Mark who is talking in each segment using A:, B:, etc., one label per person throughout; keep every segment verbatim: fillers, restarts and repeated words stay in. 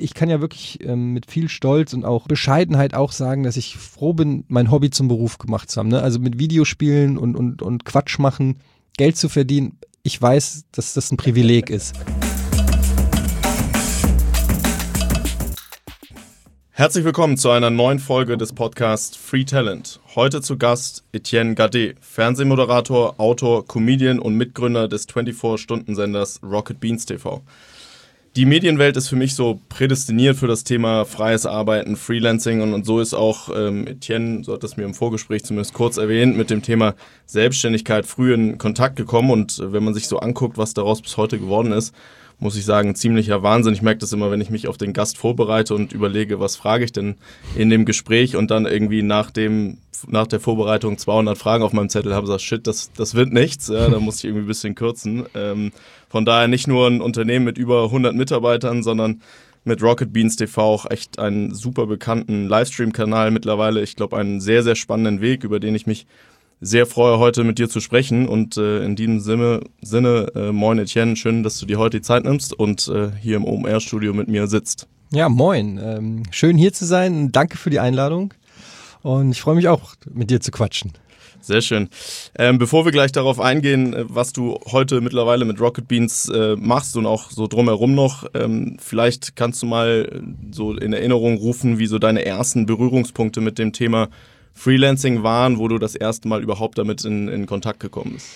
A: ich kann ja wirklich ähm, mit viel Stolz und auch Bescheidenheit auch sagen, dass ich froh bin, mein Hobby zum Beruf gemacht zu haben. Ne? Also mit Videospielen und, und, und Quatsch machen, Geld zu verdienen. Ich weiß, dass das ein Privileg ist.
B: Herzlich willkommen zu einer neuen Folge des Podcasts Free Talent. Heute zu Gast Etienne Gardet, Fernsehmoderator, Autor, Comedian und Mitgründer des vierundzwanzig-Stunden-Senders Rocket Beans T V. Die Medienwelt ist für mich so prädestiniert für das Thema freies Arbeiten, Freelancing und, und so ist auch ähm, Etienne, so hat das mir im Vorgespräch zumindest kurz erwähnt, mit dem Thema Selbstständigkeit früh in Kontakt gekommen und äh, wenn man sich so anguckt, was daraus bis heute geworden ist, muss ich sagen, ein ziemlicher Wahnsinn. Ich merke das immer, wenn ich mich auf den Gast vorbereite und überlege, was frage ich denn in dem Gespräch und dann irgendwie nach dem nach der Vorbereitung zweihundert Fragen auf meinem Zettel habe, sage shit, das, das wird nichts, ja, da muss ich irgendwie ein bisschen kürzen. Ähm, von daher nicht nur ein Unternehmen mit über hundert Mitarbeitern, sondern mit Rocket Beans T V auch echt einen super bekannten Livestream-Kanal mittlerweile. Ich glaube, einen sehr, sehr spannenden Weg, über den ich mich sehr freue, heute mit dir zu sprechen und äh, in diesem Sinne, Sinne äh, moin Etienne, schön, dass du dir heute die Zeit nimmst und äh, hier im O M R-Studio mit mir sitzt.
A: Ja, moin. Ähm, schön hier zu sein. Danke für die Einladung und ich freue mich auch, mit dir zu quatschen.
B: Sehr schön. Ähm, bevor wir gleich darauf eingehen, was du heute mittlerweile mit Rocket Beans äh, machst und auch so drumherum noch, ähm, vielleicht kannst du mal so in Erinnerung rufen, wie so deine ersten Berührungspunkte mit dem Thema Freelancing waren, wo du das erste Mal überhaupt damit in, in Kontakt gekommen bist?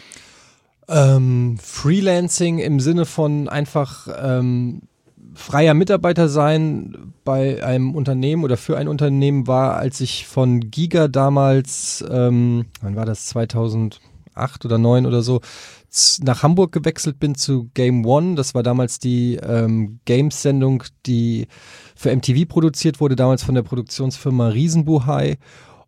A: Ähm, Freelancing im Sinne von einfach ähm, freier Mitarbeiter sein bei einem Unternehmen oder für ein Unternehmen war, als ich von Giga damals, ähm, wann war das, zweitausendacht oder neun oder so, nach Hamburg gewechselt bin zu Game One. Das war damals die ähm, Games-Sendung, die für M T V produziert wurde, damals von der Produktionsfirma Riesenbuhai.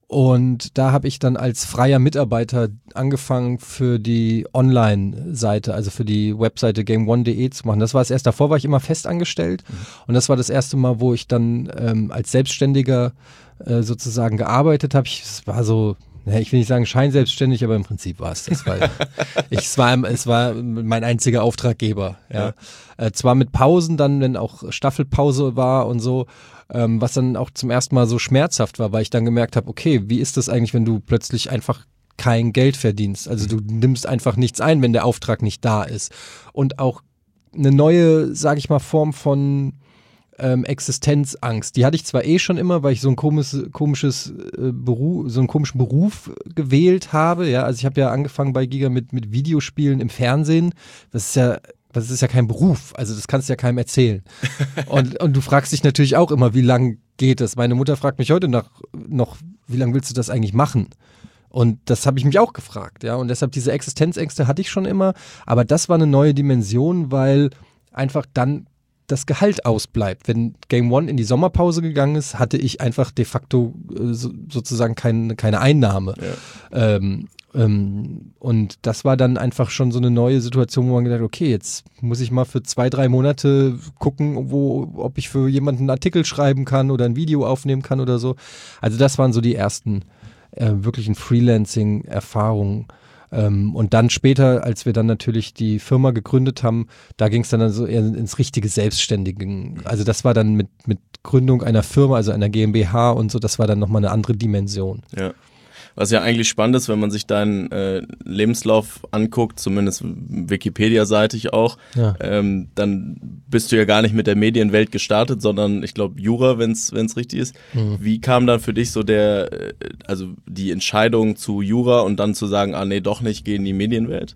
A: Und da habe ich dann als freier Mitarbeiter angefangen für die Online-Seite, also für die Webseite game one punkt de zu machen. Das war das erste. Davor war ich immer fest angestellt mhm. und das war das erste Mal, wo ich dann ähm, als Selbstständiger äh, sozusagen gearbeitet habe. Es war so, ich will nicht sagen scheinselbstständig, aber im Prinzip war es das. Weil ich, es, war, es war mein einziger Auftraggeber. Ja. Ja. Äh, zwar mit Pausen dann, wenn auch Staffelpause war und so, ähm, was dann auch zum ersten Mal so schmerzhaft war, weil ich dann gemerkt habe, okay, wie ist das eigentlich, wenn du plötzlich einfach kein Geld verdienst? Also du nimmst einfach nichts ein, wenn der Auftrag nicht da ist. Und auch eine neue, sage ich mal, Form von Ähm, Existenzangst. Die hatte ich zwar eh schon immer, weil ich so ein komisches, komisches äh, Beruf, so einen komischen Beruf gewählt habe. Ja, also ich habe ja angefangen bei Giga mit mit Videospielen im Fernsehen. Das ist ja, das ist ja kein Beruf. Also das kannst du ja keinem erzählen. und und du fragst dich natürlich auch immer, wie lang geht das? Meine Mutter fragt mich heute nach, noch, wie lange willst du das eigentlich machen? Und das habe ich mich auch gefragt. Ja, und deshalb diese Existenzängste hatte ich schon immer. Aber das war eine neue Dimension, weil einfach dann das Gehalt ausbleibt. Wenn Game One in die Sommerpause gegangen ist, hatte ich einfach de facto äh, so, sozusagen kein, keine Einnahme. Ja. Ähm, ähm, und das war dann einfach schon so eine neue Situation, wo man gedacht hat, okay, jetzt muss ich mal für zwei, drei Monate gucken, wo, ob ich für jemanden einen Artikel schreiben kann oder ein Video aufnehmen kann oder so. Also das waren so die ersten äh, wirklichen Freelancing-Erfahrungen. Ähm, und dann später, als wir dann natürlich die Firma gegründet haben, da ging es dann so eher ins richtige Selbstständigen. Also das war dann mit, mit Gründung einer Firma, also einer GmbH und so, das war dann nochmal eine andere Dimension.
B: Ja. Was ja eigentlich spannend ist, wenn man sich deinen äh, Lebenslauf anguckt, zumindest Wikipedia-seitig auch, ja. ähm, dann bist du ja gar nicht mit der Medienwelt gestartet, sondern ich glaube Jura, wenn es richtig ist. Mhm. Wie kam dann für dich so der, also die Entscheidung zu Jura und dann zu sagen, ah nee, doch nicht, geh in die Medienwelt?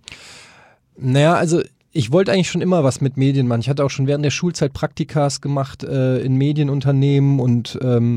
A: Naja, also ich wollte eigentlich schon immer was mit Medien machen. Ich hatte auch schon während der Schulzeit Praktikas gemacht äh, in Medienunternehmen und ähm,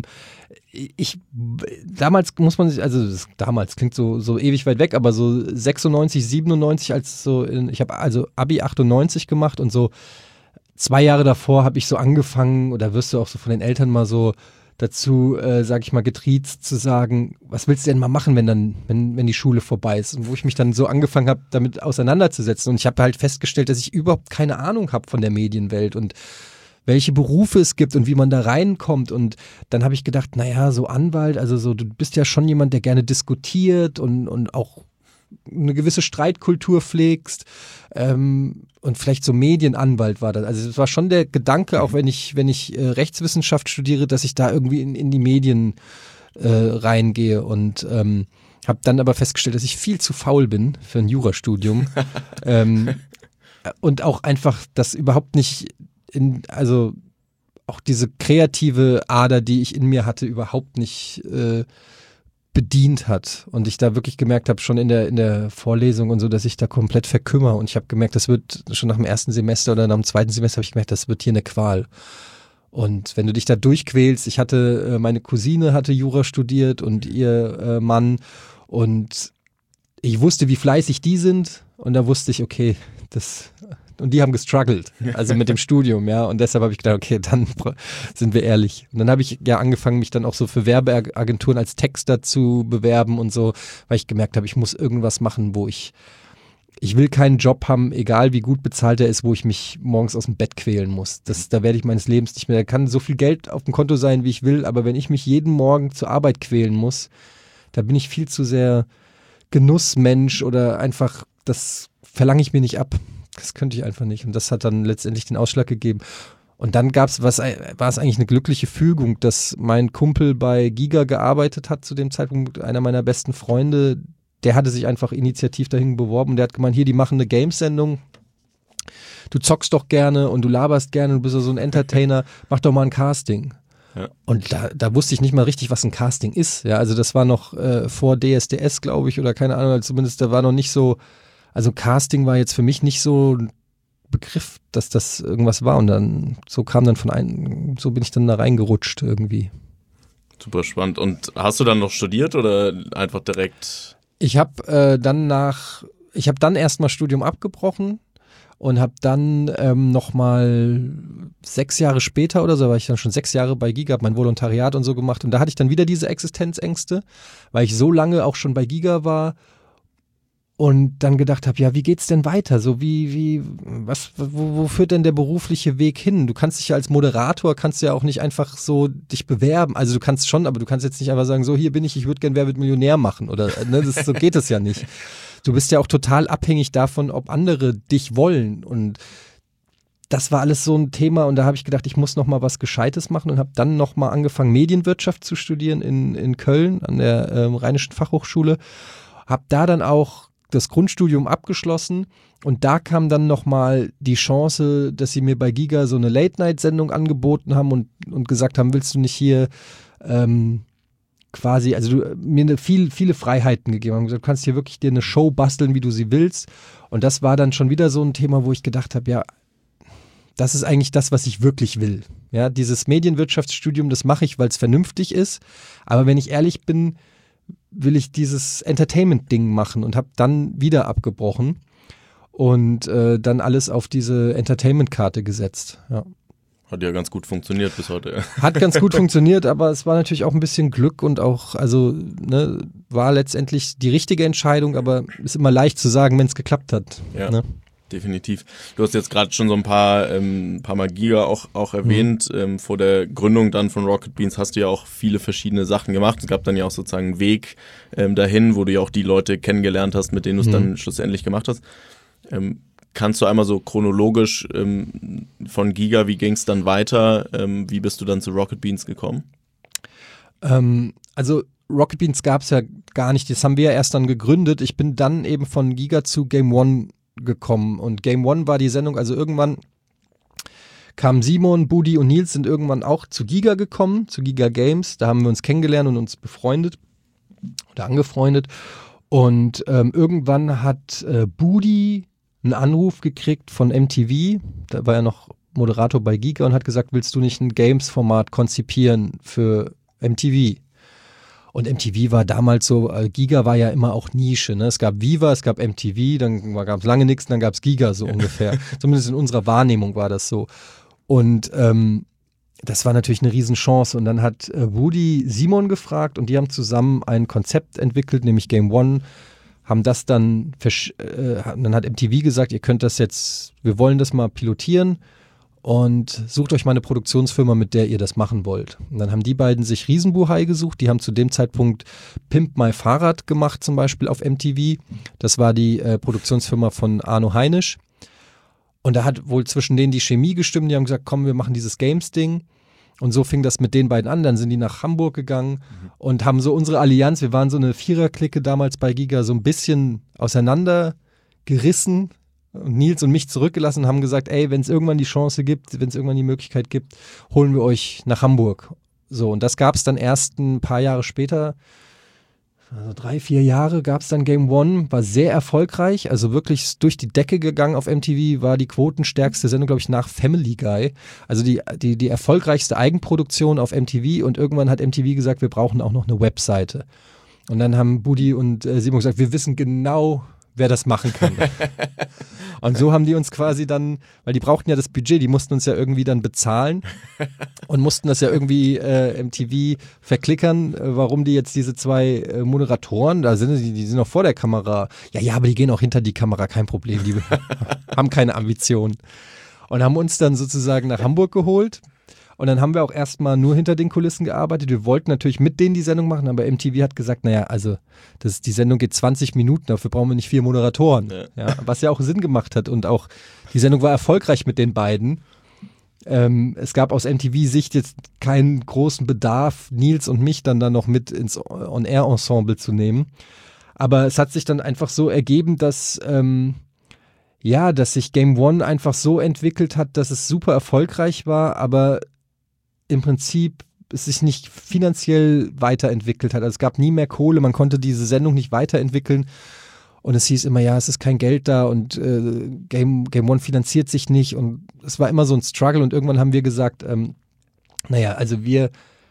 A: ich, damals muss man sich, also das, damals klingt so, so ewig weit weg, aber so sechsundneunzig, siebenundneunzig, als so, in, ich habe also Abi achtundneunzig gemacht und so zwei Jahre davor habe ich so angefangen, oder wirst du auch so von den Eltern mal so dazu, äh, sag ich mal, getriezt zu sagen, was willst du denn mal machen, wenn dann, wenn, wenn die Schule vorbei ist? Und wo ich mich dann so angefangen habe, damit auseinanderzusetzen. Und ich habe halt festgestellt, dass ich überhaupt keine Ahnung habe von der Medienwelt und welche Berufe es gibt und wie man da reinkommt. Und dann habe ich gedacht, naja, so Anwalt, also so, du bist ja schon jemand, der gerne diskutiert und, und auch eine gewisse Streitkultur pflegst ähm, und vielleicht so Medienanwalt war das. Also es war schon der Gedanke, auch wenn ich, wenn ich äh, Rechtswissenschaft studiere, dass ich da irgendwie in, in die Medien äh, reingehe und ähm, habe dann aber festgestellt, dass ich viel zu faul bin für ein Jurastudium ähm, und auch einfach das überhaupt nicht in, also auch diese kreative Ader, die ich in mir hatte, überhaupt nicht äh, bedient hat und ich da wirklich gemerkt habe, schon in der, in der Vorlesung und so, dass ich da komplett verkümmere und ich habe gemerkt, das wird schon nach dem ersten Semester oder nach dem zweiten Semester habe ich gemerkt, das wird hier eine Qual. Und wenn du dich da durchquälst, ich hatte, äh, meine Cousine hatte Jura studiert und ihr äh, Mann und ich wusste, wie fleißig die sind und da wusste ich, okay, das... Und die haben gestruggelt, also mit dem Studium, ja. Und deshalb habe ich gedacht, okay, dann sind wir ehrlich. Und dann habe ich ja angefangen, mich dann auch so für Werbeagenturen als Texter zu bewerben und so, weil ich gemerkt habe, ich muss irgendwas machen, wo ich, ich will keinen Job haben, egal wie gut bezahlt er ist, wo ich mich morgens aus dem Bett quälen muss. Das, da werde ich meines Lebens nicht mehr, da kann so viel Geld auf dem Konto sein, wie ich will, aber wenn ich mich jeden Morgen zur Arbeit quälen muss, da bin ich viel zu sehr Genussmensch oder einfach, das verlange ich mir nicht ab. Das könnte ich einfach nicht. Und das hat dann letztendlich den Ausschlag gegeben. Und dann gab's, was war es eigentlich eine glückliche Fügung, dass mein Kumpel bei Giga gearbeitet hat zu dem Zeitpunkt, einer meiner besten Freunde, der hatte sich einfach initiativ dahin beworben. Der hat gemeint, hier, die machen eine Games-Sendung. Du zockst doch gerne und du laberst gerne, du bist so ein Entertainer, mach doch mal ein Casting. Ja. Und da, da wusste ich nicht mal richtig, was ein Casting ist. Ja, also das war noch äh, vor D S D S, glaube ich, oder keine Ahnung, zumindest da war noch nicht so. Also Casting war jetzt für mich nicht so ein Begriff, dass das irgendwas war und dann so kam dann von einem, so bin ich dann da reingerutscht irgendwie.
B: Super spannend. Und hast du dann noch studiert oder einfach direkt?
A: Ich habe äh, dann nach, ich habe dann erstmal Studium abgebrochen und habe dann ähm, nochmal sechs Jahre später oder so, war ich dann schon sechs Jahre bei Giga, habe mein Volontariat und so gemacht und da hatte ich dann wieder diese Existenzängste, weil ich so lange auch schon bei Giga war. Und dann gedacht habe, ja, wie geht's denn weiter? So wie, wie, was, wo, wo führt denn der berufliche Weg hin? Du kannst dich ja als Moderator, kannst du ja auch nicht einfach so dich bewerben. Also du kannst schon, aber du kannst jetzt nicht einfach sagen, so hier bin ich, ich würde gern Wer wird Millionär machen oder, ne, das, so geht es ja nicht. Du bist ja auch total abhängig davon, ob andere dich wollen und das war alles so ein Thema und da habe ich gedacht, ich muss noch mal was Gescheites machen und habe dann noch mal angefangen, Medienwirtschaft zu studieren in, in Köln an der ähm, Rheinischen Fachhochschule. Habe da dann auch das Grundstudium abgeschlossen und da kam dann nochmal die Chance, dass sie mir bei Giga so eine Late-Night-Sendung angeboten haben und, und gesagt haben, willst du nicht hier ähm, quasi, also du, mir eine viel, viele Freiheiten gegeben haben. Du kannst hier wirklich dir eine Show basteln, wie du sie willst und das war dann schon wieder so ein Thema, wo ich gedacht habe, ja, das ist eigentlich das, was ich wirklich will. Ja, dieses Medienwirtschaftsstudium, das mache ich, weil es vernünftig ist, aber wenn ich ehrlich bin, will ich dieses Entertainment-Ding machen und habe dann wieder abgebrochen und äh, dann alles auf diese Entertainment-Karte gesetzt. Ja.
B: Hat ja ganz gut funktioniert bis heute.
A: Hat ganz gut funktioniert, aber es war natürlich auch ein bisschen Glück und auch, also ne, war letztendlich die richtige Entscheidung, aber ist immer leicht zu sagen, wenn es geklappt hat.
B: Ja.
A: Ne?
B: Definitiv. Du hast jetzt gerade schon so ein paar, ähm, paar Mal Giga auch, auch erwähnt. Mhm. Ähm, vor der Gründung dann von Rocket Beans hast du ja auch viele verschiedene Sachen gemacht. Es gab dann ja auch sozusagen einen Weg ähm, dahin, wo du ja auch die Leute kennengelernt hast, mit denen du es mhm. dann schlussendlich gemacht hast. Ähm, kannst du einmal so chronologisch ähm, von Giga, wie ging es dann weiter? Ähm, wie bist du dann zu Rocket Beans gekommen?
A: Ähm, also Rocket Beans gab es ja gar nicht. Das haben wir ja erst dann gegründet. Ich bin dann eben von Giga zu Game One gekommen und Game One war die Sendung, also irgendwann kamen Simon, Budi und Nils sind irgendwann auch zu Giga gekommen, zu Giga Games, da haben wir uns kennengelernt und uns befreundet oder angefreundet und ähm, irgendwann hat äh, Budi einen Anruf gekriegt von M T V, da war er noch Moderator bei Giga und hat gesagt, willst du nicht ein Games-Format konzipieren für M T V? Und M T V war damals so, äh, Giga war ja immer auch Nische, ne? Es gab Viva, es gab M T V, dann gab es lange nichts, dann gab es Giga so ungefähr. Zumindest in unserer Wahrnehmung war das so. Und ähm, das war natürlich eine Riesenchance. Und dann hat äh, Woody Simon gefragt und die haben zusammen ein Konzept entwickelt, nämlich Game One, haben das dann, versch- äh, dann hat M T V gesagt, ihr könnt das jetzt, wir wollen das mal pilotieren. und sucht euch mal eine Produktionsfirma, mit der ihr das machen wollt. Und dann haben die beiden sich Riesenbuhai gesucht, die haben zu dem Zeitpunkt Pimp My Fahrrad gemacht, zum Beispiel auf M T V. Das war die äh, Produktionsfirma von Arno Heinisch. Und da hat wohl zwischen denen die Chemie gestimmt, die haben gesagt, komm, wir machen dieses Games-Ding. Und so fing das mit den beiden an, dann sind die nach Hamburg gegangen mhm. und haben so unsere Allianz, wir waren so eine Viererklicke damals bei Giga, so ein bisschen auseinandergerissen und Nils und mich zurückgelassen und haben gesagt, ey, wenn es irgendwann die Chance gibt, wenn es irgendwann die Möglichkeit gibt, holen wir euch nach Hamburg. So, und das gab es dann erst ein paar Jahre später, also drei, vier Jahre gab es dann Game One, war sehr erfolgreich, also wirklich durch die Decke gegangen auf M T V, war die quotenstärkste Sendung, glaube ich, nach Family Guy. Also die, die, die erfolgreichste Eigenproduktion auf M T V und irgendwann hat M T V gesagt, wir brauchen auch noch eine Webseite. Und dann haben Budi und äh, Simon gesagt, wir wissen genau, wer das machen kann. Und so haben die uns quasi dann, weil die brauchten ja das Budget, die mussten uns ja irgendwie dann bezahlen und mussten das ja irgendwie äh, M T V verklickern, äh, warum die jetzt diese zwei äh, Moderatoren, da sind die, die sind noch vor der Kamera. Ja, ja, aber die gehen auch hinter die Kamera, kein Problem, die haben keine Ambitionen. Und haben uns dann sozusagen nach Hamburg geholt. Und dann haben wir auch erstmal nur hinter den Kulissen gearbeitet. Wir wollten natürlich mit denen die Sendung machen, aber M T V hat gesagt, naja, also das, die Sendung geht zwanzig Minuten, dafür brauchen wir nicht vier Moderatoren. Ja. Ja, was ja auch Sinn gemacht hat. Und auch die Sendung war erfolgreich mit den beiden. Ähm, es gab aus M T V-Sicht jetzt keinen großen Bedarf, Nils und mich dann da noch mit ins On-Air-Ensemble zu nehmen. Aber es hat sich dann einfach so ergeben, dass... Ähm, ja, dass sich Game One einfach so entwickelt hat, dass es super erfolgreich war, aber im Prinzip es sich nicht finanziell weiterentwickelt hat. Also es gab nie mehr Kohle, man konnte diese Sendung nicht weiterentwickeln und es hieß immer, ja, es ist kein Geld da und äh, Game, Game One finanziert sich nicht und es war immer so ein Struggle und irgendwann haben wir gesagt, ähm, naja, also wir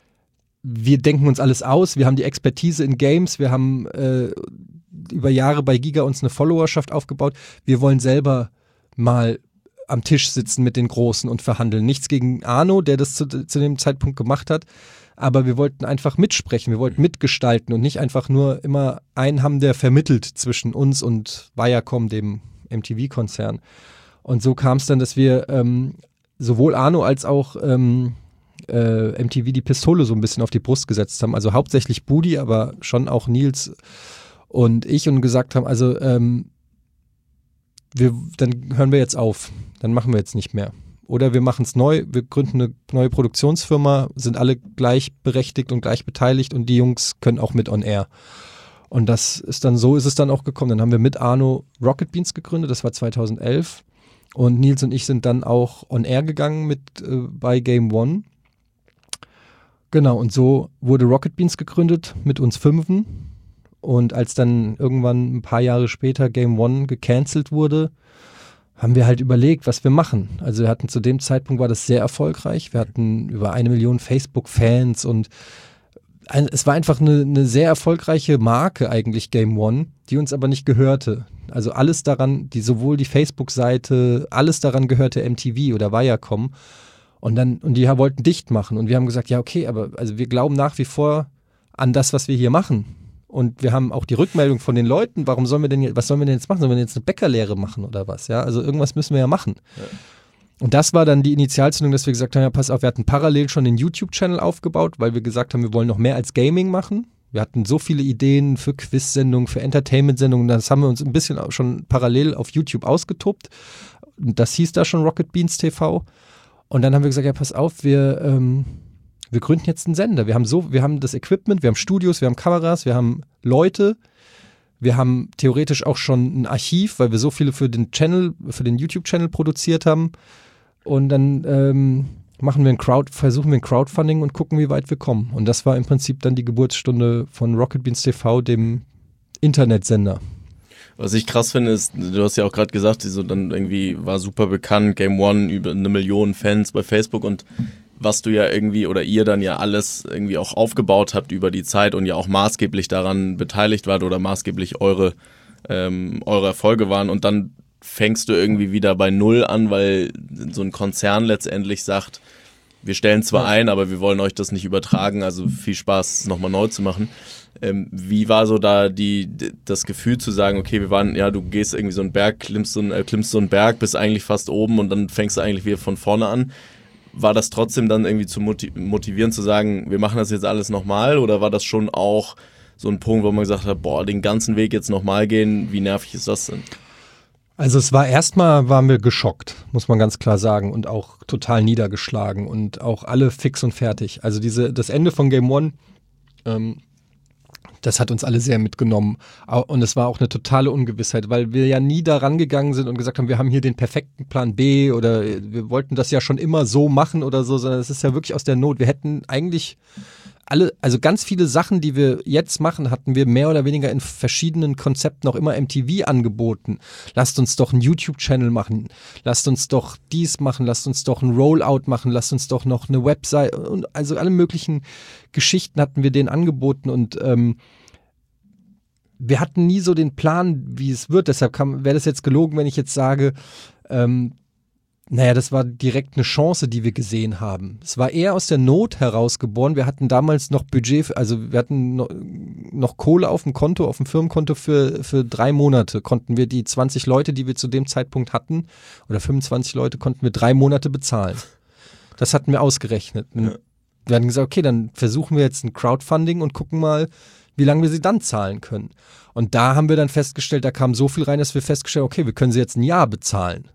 A: wir denken uns alles aus, wir haben die Expertise in Games, wir haben äh, über Jahre bei Giga uns eine Followerschaft aufgebaut, wir wollen selber mal am Tisch sitzen mit den Großen und verhandeln. Nichts gegen Arno, der das zu, zu dem Zeitpunkt gemacht hat, aber wir wollten einfach mitsprechen, wir wollten mitgestalten und nicht einfach nur immer einen haben, der vermittelt zwischen uns und Viacom, dem M T V-Konzern. Und so kam es dann, dass wir ähm, sowohl Arno als auch ähm, äh, M T V die Pistole so ein bisschen auf die Brust gesetzt haben. Also hauptsächlich Budi, aber schon auch Nils und ich und gesagt haben, also ähm, wir, dann hören wir jetzt auf, dann machen wir jetzt nicht mehr. Oder wir machen es neu, wir gründen eine neue Produktionsfirma, sind alle gleichberechtigt und gleich beteiligt und die Jungs können auch mit on air. Und das ist dann, so ist es dann auch gekommen. Dann haben wir mit Arno Rocket Beans gegründet, das war zweitausendelf. Und Nils und ich sind dann auch on air gegangen mit äh, bei Game One. Genau, und so wurde Rocket Beans gegründet mit uns Fünfen. Und als dann irgendwann ein paar Jahre später Game One gecancelt wurde, haben wir halt überlegt, was wir machen. Also wir hatten zu dem Zeitpunkt, war das sehr erfolgreich. Wir hatten über eine Million Facebook-Fans und ein, es war einfach eine, eine sehr erfolgreiche Marke eigentlich, Game One, die uns aber nicht gehörte. Also alles daran, die sowohl die Facebook-Seite, alles daran gehörte M T V oder Viacom. Und dann, und die wollten dicht machen. Und wir haben gesagt, ja okay, aber also wir glauben nach wie vor an das, was wir hier machen. Und wir haben auch die Rückmeldung von den Leuten, warum sollen wir denn jetzt, was sollen wir denn jetzt machen? Sollen wir denn jetzt eine Bäckerlehre machen oder was? Ja, also irgendwas müssen wir ja machen. Ja. Und das war dann die Initialzündung, dass wir gesagt haben, ja pass auf, wir hatten parallel schon den YouTube-Channel aufgebaut, weil wir gesagt haben, wir wollen noch mehr als Gaming machen. Wir hatten so viele Ideen für Quiz-Sendungen, für Entertainment-Sendungen, das haben wir uns ein bisschen auch schon parallel auf YouTube ausgetobt. Das hieß da schon Rocket Beans T V. Und dann haben wir gesagt, ja pass auf, wir... Ähm, wir gründen jetzt einen Sender. Wir haben so, wir haben das Equipment, wir haben Studios, wir haben Kameras, wir haben Leute, wir haben theoretisch auch schon ein Archiv, weil wir so viele für den Channel, für den YouTube-Channel produziert haben. Und dann ähm, machen wir ein Crowd, versuchen wir ein Crowdfunding und gucken, wie weit wir kommen. Und das war im Prinzip dann die Geburtsstunde von Rocket Beans T V, dem Internetsender.
B: Was ich krass finde, ist, du hast ja auch gerade gesagt, so dann irgendwie war super bekannt, Game One, über eine Million Fans bei Facebook und was du ja irgendwie oder ihr dann ja alles irgendwie auch aufgebaut habt über die Zeit und ja auch maßgeblich daran beteiligt wart oder maßgeblich eure, ähm, eure Erfolge waren und dann fängst du irgendwie wieder bei Null an, weil so ein Konzern letztendlich sagt, wir stellen zwar ein, aber wir wollen euch das nicht übertragen, also viel Spaß, nochmal neu zu machen. Ähm, wie war so da die, das Gefühl zu sagen, okay, wir waren, ja, du gehst irgendwie so einen Berg, klimmst so einen, äh, klimmst so einen Berg, bist eigentlich fast oben und dann fängst du eigentlich wieder von vorne an. War das trotzdem dann irgendwie zu motivieren, zu sagen, wir machen das jetzt alles nochmal, oder war das schon auch so ein Punkt, wo man gesagt hat, boah, den ganzen Weg jetzt nochmal gehen, wie nervig ist das denn?
A: Also es war erstmal, waren wir geschockt, muss man ganz klar sagen, und auch total niedergeschlagen und auch alle fix und fertig. Also diese, das Ende von Game One, ähm, das hat uns alle sehr mitgenommen. Und es war auch eine totale Ungewissheit, weil wir ja nie da rangegangen sind und gesagt haben, wir haben hier den perfekten Plan B oder wir wollten das ja schon immer so machen oder so, sondern es ist ja wirklich aus der Not. Wir hätten eigentlich alle, also ganz viele Sachen, die wir jetzt machen, hatten wir mehr oder weniger in verschiedenen Konzepten auch immer M T V angeboten. Lasst uns doch einen YouTube-Channel machen, lasst uns doch dies machen, lasst uns doch ein Rollout machen, lasst uns doch noch eine Website, und also alle möglichen Geschichten hatten wir denen angeboten und ähm, wir hatten nie so den Plan, wie es wird. Deshalb wäre das jetzt gelogen, wenn ich jetzt sage, ähm, naja, das war direkt eine Chance, die wir gesehen haben. Es war eher aus der Not heraus geboren. Wir hatten damals noch Budget, also wir hatten noch, noch Kohle auf dem Konto, auf dem Firmenkonto für, für drei Monate. Konnten wir die zwanzig Leute, die wir zu dem Zeitpunkt hatten, oder fünfundzwanzig Leute, konnten wir drei Monate bezahlen. Das hatten wir ausgerechnet. Ja. Wir hatten gesagt, okay, dann versuchen wir jetzt ein Crowdfunding und gucken mal, wie lange wir sie dann zahlen können. Und da haben wir dann festgestellt, da kam so viel rein, dass wir festgestellt haben, okay, wir können sie jetzt ein Jahr bezahlen.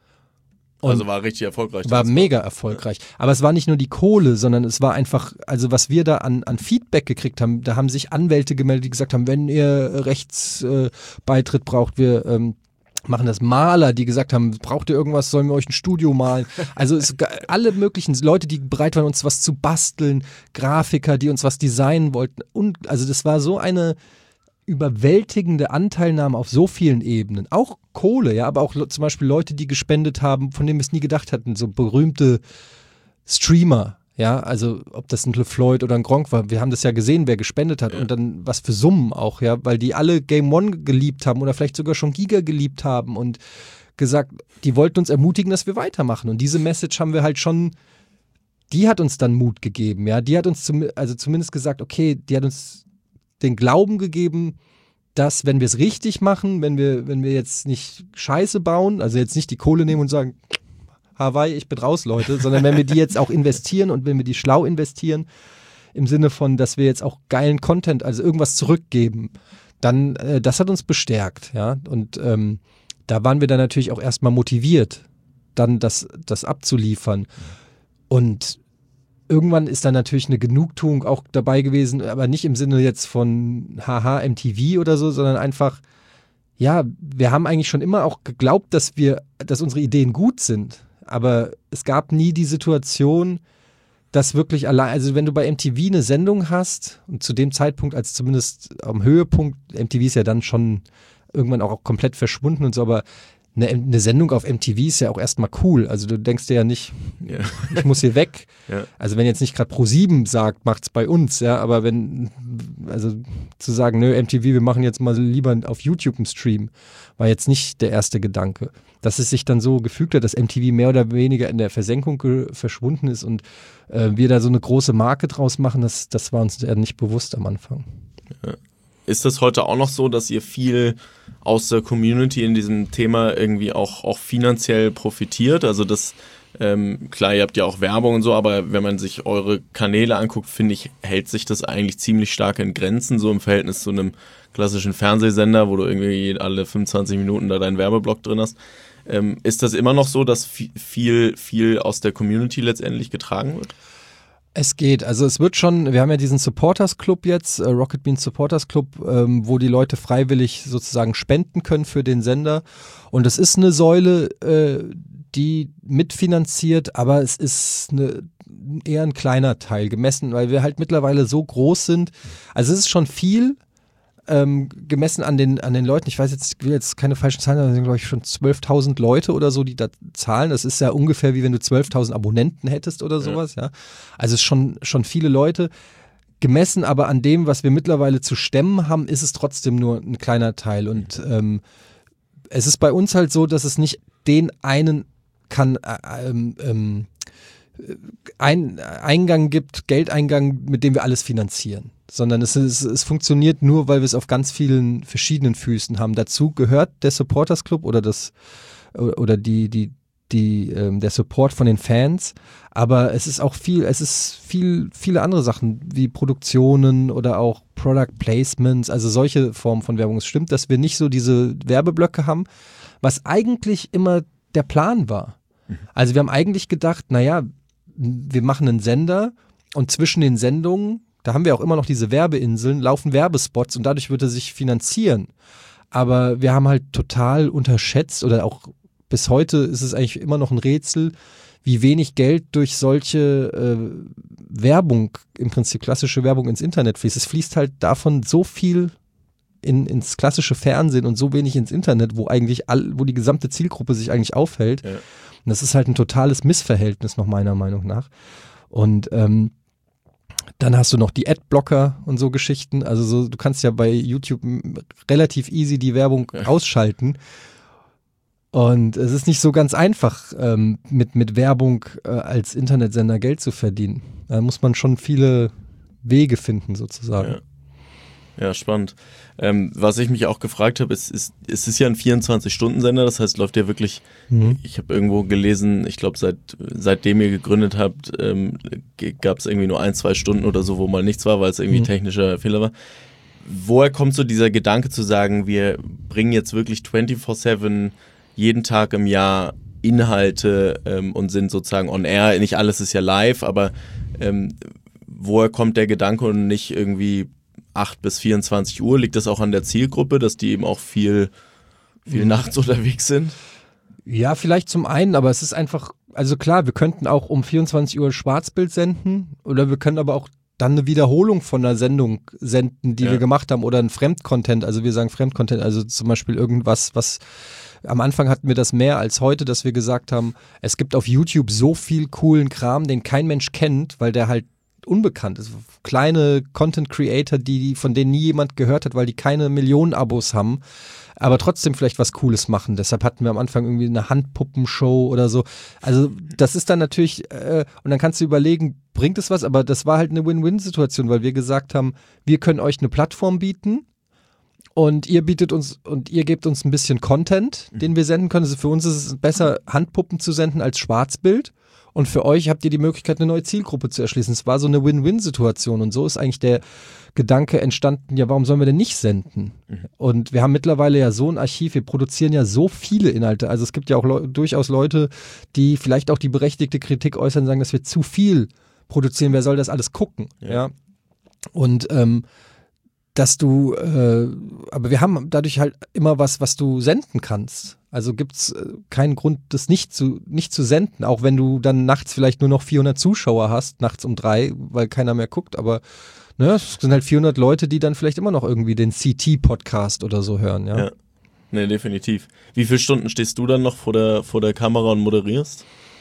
A: Und
B: also war richtig erfolgreich.
A: War mega erfolgreich. Ja. Aber es war nicht nur die Kohle, sondern es war einfach, also was wir da an, an Feedback gekriegt haben, da haben sich Anwälte gemeldet, die gesagt haben, wenn ihr Rechtsbeitritt äh, braucht, wir ähm, machen das. Maler, die gesagt haben, braucht ihr irgendwas, sollen wir euch ein Studio malen? Also es, alle möglichen Leute, die bereit waren, uns was zu basteln, Grafiker, die uns was designen wollten. Und also das war so eine überwältigende Anteilnahme auf so vielen Ebenen. Auch Kohle, ja, aber auch zum Beispiel Leute, die gespendet haben, von denen wir es nie gedacht hatten, so berühmte Streamer, ja, also ob das ein LeFloid oder ein Gronk war, wir haben das ja gesehen, wer gespendet hat, ja. Und dann was für Summen auch, ja, weil die alle Game One geliebt haben oder vielleicht sogar schon Giga geliebt haben und gesagt, die wollten uns ermutigen, dass wir weitermachen, und diese Message haben wir halt schon, die hat uns dann Mut gegeben, ja, die hat uns zum, also zumindest gesagt, okay, die hat uns den Glauben gegeben, dass, wenn wir es richtig machen, wenn wir, wenn wir jetzt nicht Scheiße bauen, also jetzt nicht die Kohle nehmen und sagen, Hawaii, ich bin raus, Leute, sondern wenn wir die jetzt auch investieren und wenn wir die schlau investieren, im Sinne von, dass wir jetzt auch geilen Content, also irgendwas zurückgeben, dann, äh, das hat uns bestärkt, ja, und ähm, da waren wir dann natürlich auch erstmal motiviert, dann das, das abzuliefern, und irgendwann ist dann natürlich eine Genugtuung auch dabei gewesen, aber nicht im Sinne jetzt von haha M T V oder so, sondern einfach, ja, wir haben eigentlich schon immer auch geglaubt, dass wir, dass unsere Ideen gut sind, aber es gab nie die Situation, dass wirklich allein, also wenn du bei M T V eine Sendung hast, und zu dem Zeitpunkt, als zumindest am Höhepunkt, M T V ist ja dann schon irgendwann auch komplett verschwunden und so, aber Eine, eine Sendung auf M T V ist ja auch erstmal cool. Also du denkst dir ja nicht, ja. ich muss hier weg. Ja. Also wenn jetzt nicht gerade ProSieben sagt, macht's bei uns, ja, aber wenn, also zu sagen, nö, M T V, wir machen jetzt mal lieber auf YouTube einen Stream, war jetzt nicht der erste Gedanke. Dass es sich dann so gefügt hat, dass M T V mehr oder weniger in der Versenkung ge- verschwunden ist und äh, wir da so eine große Marke draus machen, das, das war uns ja nicht bewusst am Anfang.
B: Ja. Ist das heute auch noch so, dass ihr viel aus der Community in diesem Thema irgendwie auch, auch finanziell profitiert? Also das, ähm, klar, ihr habt ja auch Werbung und so, aber wenn man sich eure Kanäle anguckt, finde ich, hält sich das eigentlich ziemlich stark in Grenzen, so im Verhältnis zu einem klassischen Fernsehsender, wo du irgendwie alle fünfundzwanzig Minuten da deinen Werbeblock drin hast. Ähm, ist das immer noch so, dass viel, viel aus der Community letztendlich getragen wird?
A: Es geht, also es wird schon, wir haben ja diesen Supporters Club jetzt, äh, Rocket Beans Supporters Club, ähm, wo die Leute freiwillig sozusagen spenden können für den Sender, und es ist eine Säule, äh, die mitfinanziert, aber es ist eine, eher ein kleiner Teil gemessen, weil wir halt mittlerweile so groß sind, also es ist schon viel, Ähm, gemessen an den, an den Leuten, ich weiß jetzt, ich will jetzt keine falschen Zahlen, aber es sind, glaube ich, schon zwölftausend Leute oder so, die da zahlen. Das ist ja ungefähr wie wenn du zwölftausend Abonnenten hättest oder sowas, ja. ja. Also es ist schon, schon viele Leute. Gemessen aber an dem, was wir mittlerweile zu stemmen haben, ist es trotzdem nur ein kleiner Teil. Und ähm, es ist bei uns halt so, dass es nicht den einen kann, äh, ähm, ähm, ein Eingang gibt, Geldeingang, mit dem wir alles finanzieren. Sondern es, ist, es funktioniert nur, weil wir es auf ganz vielen verschiedenen Füßen haben. Dazu gehört der Supporters Club oder das oder die, die, die, ähm, der Support von den Fans. Aber es ist auch viel, es ist viel, viele andere Sachen wie Produktionen oder auch Product Placements, also solche Formen von Werbung. Es stimmt, dass wir nicht so diese Werbeblöcke haben, was eigentlich immer der Plan war. Also wir haben eigentlich gedacht, naja, wir machen einen Sender und zwischen den Sendungen, da haben wir auch immer noch diese Werbeinseln, laufen Werbespots und dadurch wird er sich finanzieren. Aber wir haben halt total unterschätzt oder auch bis heute ist es eigentlich immer noch ein Rätsel, wie wenig Geld durch solche äh, Werbung, im Prinzip klassische Werbung ins Internet fließt. Es fließt halt davon so viel in, ins klassische Fernsehen und so wenig ins Internet, wo eigentlich all, wo die gesamte Zielgruppe sich eigentlich aufhält. Ja. Und das ist halt ein totales Missverhältnis noch meiner Meinung nach. Und ähm, dann hast du noch die Adblocker und so Geschichten. Also so, du kannst ja bei YouTube relativ easy die Werbung ja. ausschalten. Und es ist nicht so ganz einfach, ähm, mit, mit Werbung äh, als Internetsender Geld zu verdienen. Da muss man schon viele Wege finden, sozusagen.
B: Ja. Ja, spannend. Ähm, was ich mich auch gefragt habe, ist, ist, es ist ja ein vierundzwanzig-Stunden-Sender, das heißt, läuft ja wirklich, mhm. ich habe irgendwo gelesen, ich glaube, seit, seitdem ihr gegründet habt, ähm, gab es irgendwie nur ein, zwei Stunden oder so, wo mal nichts war, weil es irgendwie mhm. technischer Fehler war. Woher kommt so dieser Gedanke zu sagen, wir bringen jetzt wirklich vierundzwanzig sieben jeden Tag im Jahr Inhalte ähm, und sind sozusagen on air, nicht alles ist ja live, aber ähm, woher kommt der Gedanke und nicht irgendwie acht bis vierundzwanzig Uhr? Liegt das auch an der Zielgruppe, dass die eben auch viel, viel mhm. nachts unterwegs sind?
A: Ja, vielleicht zum einen, aber es ist einfach, also klar, wir könnten auch um vierundzwanzig Uhr Schwarzbild senden oder wir können aber auch dann eine Wiederholung von einer Sendung senden, die ja. wir gemacht haben oder ein Fremdcontent, also wir sagen Fremdcontent, also zum Beispiel irgendwas, was am Anfang hatten wir das mehr als heute, dass wir gesagt haben, es gibt auf YouTube so viel coolen Kram, den kein Mensch kennt, weil der halt unbekannt ist. Kleine Content Creator, die, von denen nie jemand gehört hat, weil die keine Millionen Abos haben, aber trotzdem vielleicht was Cooles machen. Deshalb hatten wir am Anfang irgendwie eine Handpuppenshow oder so. Also das ist dann natürlich, äh, und dann kannst du überlegen, bringt es was? Aber das war halt eine Win-Win-Situation, weil wir gesagt haben, wir können euch eine Plattform bieten und ihr bietet uns und ihr gebt uns ein bisschen Content, den wir senden können. Also für uns ist es besser, Handpuppen zu senden als Schwarzbild. Und für euch habt ihr die Möglichkeit, eine neue Zielgruppe zu erschließen. Es war so eine Win-Win-Situation. Und so ist eigentlich der Gedanke entstanden, ja, warum sollen wir denn nicht senden? Mhm. Und wir haben mittlerweile ja so ein Archiv, wir produzieren ja so viele Inhalte. Also es gibt ja auch le- durchaus Leute, die vielleicht auch die berechtigte Kritik äußern und sagen, dass wir zu viel produzieren. Wer soll das alles gucken? Ja. ja? Und ähm, dass du, äh, aber wir haben dadurch halt immer was, was du senden kannst. Also gibt's äh, keinen Grund, das nicht zu, nicht zu senden, auch wenn du dann nachts vielleicht nur noch vierhundert Zuschauer hast, nachts um drei, weil keiner mehr guckt, aber ne, es sind halt vierhundert Leute, die dann vielleicht immer noch irgendwie den C T-Podcast oder so hören, ja. Ja,
B: ne, definitiv. Wie viele Stunden stehst du dann noch vor der, vor der Kamera und moderierst?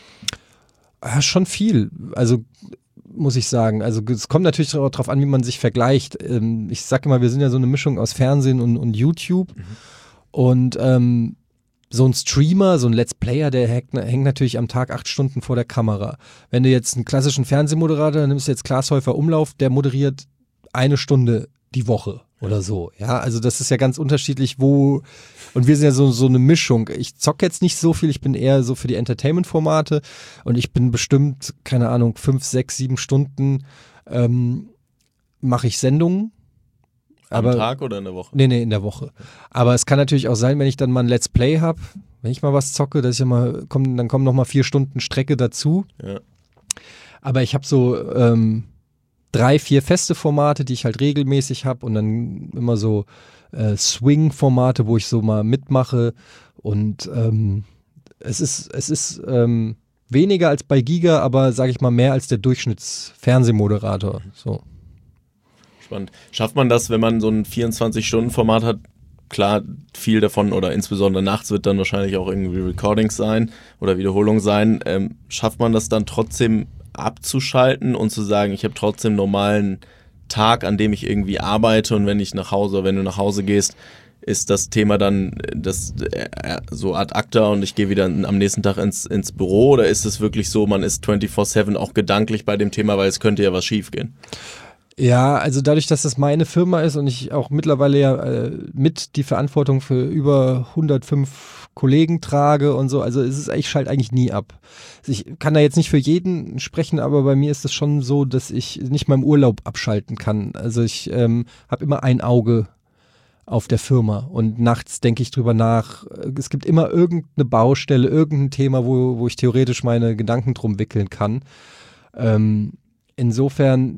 A: Ja, schon viel, also muss ich sagen. Also es kommt natürlich darauf an, wie man sich vergleicht. Ich sage immer, wir sind ja so eine Mischung aus Fernsehen und, und YouTube. Mhm. Und ähm, so ein Streamer, so ein Let's Player, der hängt, hängt natürlich am Tag acht Stunden vor der Kamera. Wenn du jetzt einen klassischen Fernsehmoderator nimmst, jetzt Klaas Häufer Umlauf, der moderiert eine Stunde die Woche oder so. Ja, also das ist ja ganz unterschiedlich, wo, und wir sind ja so, so eine Mischung. Ich zocke jetzt nicht so viel, ich bin eher so für die Entertainment-Formate und ich bin bestimmt, keine Ahnung, fünf, sechs, sieben Stunden ähm, mache ich Sendungen.
B: Am
A: aber,
B: Tag oder in der Woche?
A: Nee, nee, in der Woche. Aber es kann natürlich auch sein, wenn ich dann mal ein Let's Play habe, wenn ich mal was zocke, dass ich ja mal, komm, dann kommen noch mal vier Stunden Strecke dazu.
B: Ja.
A: Aber ich habe so ähm, drei, vier feste Formate, die ich halt regelmäßig habe und dann immer so äh, Swing-Formate, wo ich so mal mitmache und ähm, es ist, es ist ähm, weniger als bei Giga, aber sage ich mal mehr als der Durchschnittsfernsehmoderator. So.
B: Spannend. Schafft man das, wenn man so ein vierundzwanzig-Stunden-Format hat? Klar, viel davon oder insbesondere nachts wird dann wahrscheinlich auch irgendwie Recordings sein oder Wiederholung sein. Ähm, schafft man das dann trotzdem abzuschalten und zu sagen, ich habe trotzdem einen normalen Tag, an dem ich irgendwie arbeite und wenn ich nach Hause, wenn du nach Hause gehst, ist das Thema dann das äh, so ad acta und ich gehe wieder am nächsten Tag ins, ins Büro, oder ist es wirklich so, man ist vierundzwanzig sieben auch gedanklich bei dem Thema, weil es könnte ja was schief gehen?
A: Ja, also dadurch, dass das meine Firma ist und ich auch mittlerweile ja äh, mit die Verantwortung für über hundertfünf Kollegen trage und so, also es ist, ich schalte eigentlich nie ab. Also ich kann da jetzt nicht für jeden sprechen, aber bei mir ist es schon so, dass ich nicht mal im Urlaub abschalten kann. Also ich ähm, habe immer ein Auge auf der Firma und nachts denke ich drüber nach. Es gibt immer irgendeine Baustelle, irgendein Thema, wo, wo ich theoretisch meine Gedanken drum wickeln kann. Ähm, insofern,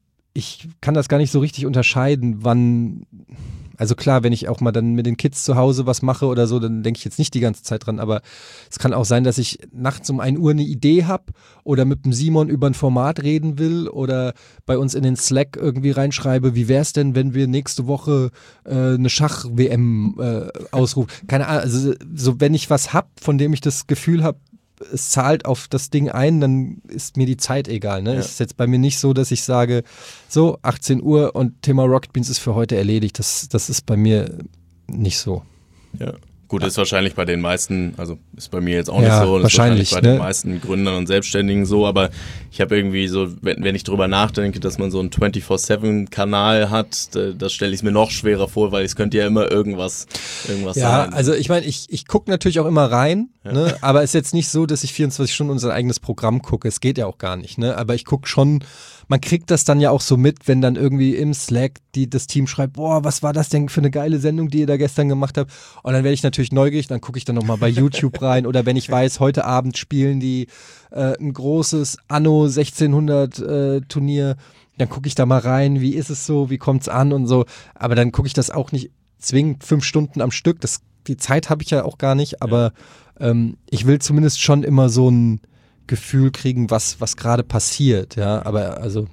A: ich kann das gar nicht so richtig unterscheiden, wann, also klar, wenn ich auch mal dann mit den Kids zu Hause was mache oder so, dann denke ich jetzt nicht die ganze Zeit dran, aber es kann auch sein, dass ich nachts um ein Uhr eine Idee habe oder mit dem Simon über ein Format reden will oder bei uns in den Slack irgendwie reinschreibe, wie wäre es denn, wenn wir nächste Woche äh, eine Schach-W M äh, ausrufen. Keine Ahnung, also so wenn ich was habe, von dem ich das Gefühl habe, es zahlt auf das Ding ein, dann ist mir die Zeit egal. Ne? Ja. Es ist jetzt bei mir nicht so, dass ich sage, so achtzehn Uhr und Thema Rocket Beans ist für heute erledigt. Das, das ist bei mir nicht so.
B: Ja. Gut, ist wahrscheinlich bei den meisten, also ist bei mir jetzt auch
A: ja,
B: nicht so, das
A: wahrscheinlich,
B: ist wahrscheinlich bei
A: ne?
B: den meisten Gründern und Selbstständigen so, aber ich habe irgendwie so, wenn, wenn ich drüber nachdenke, dass man so einen vierundzwanzig sieben Kanal hat, da, das stelle ich es mir noch schwerer vor, weil es könnte ja immer irgendwas, irgendwas
A: ja,
B: sein.
A: Ja, also ich meine, ich, ich gucke natürlich auch immer rein,
B: ja.
A: ne? Aber es ist jetzt nicht so, dass ich vierundzwanzig Stunden unser eigenes Programm gucke, es geht ja auch gar nicht, ne? Aber ich gucke schon, man kriegt das dann ja auch so mit, wenn dann irgendwie im Slack die, das Team schreibt, boah, was war das denn für eine geile Sendung, die ihr da gestern gemacht habt? Und dann werde ich natürlich neugierig, dann gucke ich dann nochmal bei YouTube rein oder wenn ich weiß, heute Abend spielen die äh, ein großes Anno sechzehnhundert äh, Turnier, dann gucke ich da mal rein, wie ist es so, wie kommt's an und so. Aber dann gucke ich das auch nicht zwingend fünf Stunden am Stück, das, die Zeit habe ich ja auch gar nicht, aber ähm, ich will zumindest schon immer so ein Gefühl kriegen, was, was gerade passiert, ja, aber also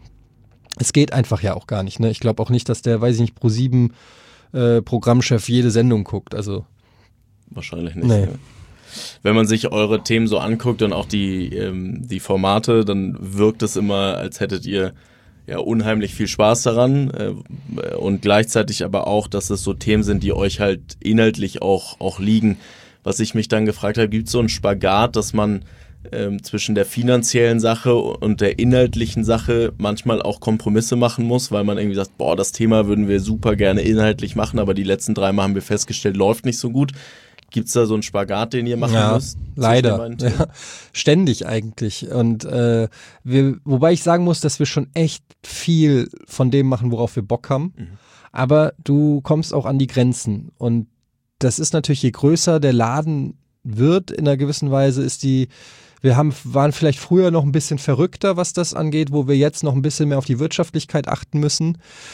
A: es geht einfach ja auch gar nicht, ne? Ich glaube auch nicht, dass der, weiß ich nicht, Pro sieben äh, Programmchef jede Sendung guckt, also
B: wahrscheinlich nicht.
A: Nee.
B: Ja. Wenn man sich eure Themen so anguckt und auch die, ähm, die Formate, dann wirkt es immer, als hättet ihr ja unheimlich viel Spaß daran äh, und gleichzeitig aber auch, dass es so Themen sind, die euch halt inhaltlich auch, auch liegen. Was ich mich dann gefragt habe, gibt es so einen Spagat, dass man ähm, zwischen der finanziellen Sache und der inhaltlichen Sache manchmal auch Kompromisse machen muss, weil man irgendwie sagt, boah, das Thema würden wir super gerne inhaltlich machen, aber die letzten drei Mal haben wir festgestellt, läuft nicht so gut. Gibt es da so einen Spagat, den ihr machen
A: ja,
B: müsst?
A: Leider. Ja, ständig eigentlich. Und äh, wir, wobei ich sagen muss, dass wir schon echt viel von dem machen, worauf wir Bock haben. Mhm. Aber du kommst auch an die Grenzen. Und das ist natürlich, je größer der Laden wird, in einer gewissen Weise ist die, wir haben, waren vielleicht früher noch ein bisschen verrückter, was das angeht, wo wir jetzt noch ein bisschen mehr auf die Wirtschaftlichkeit achten müssen.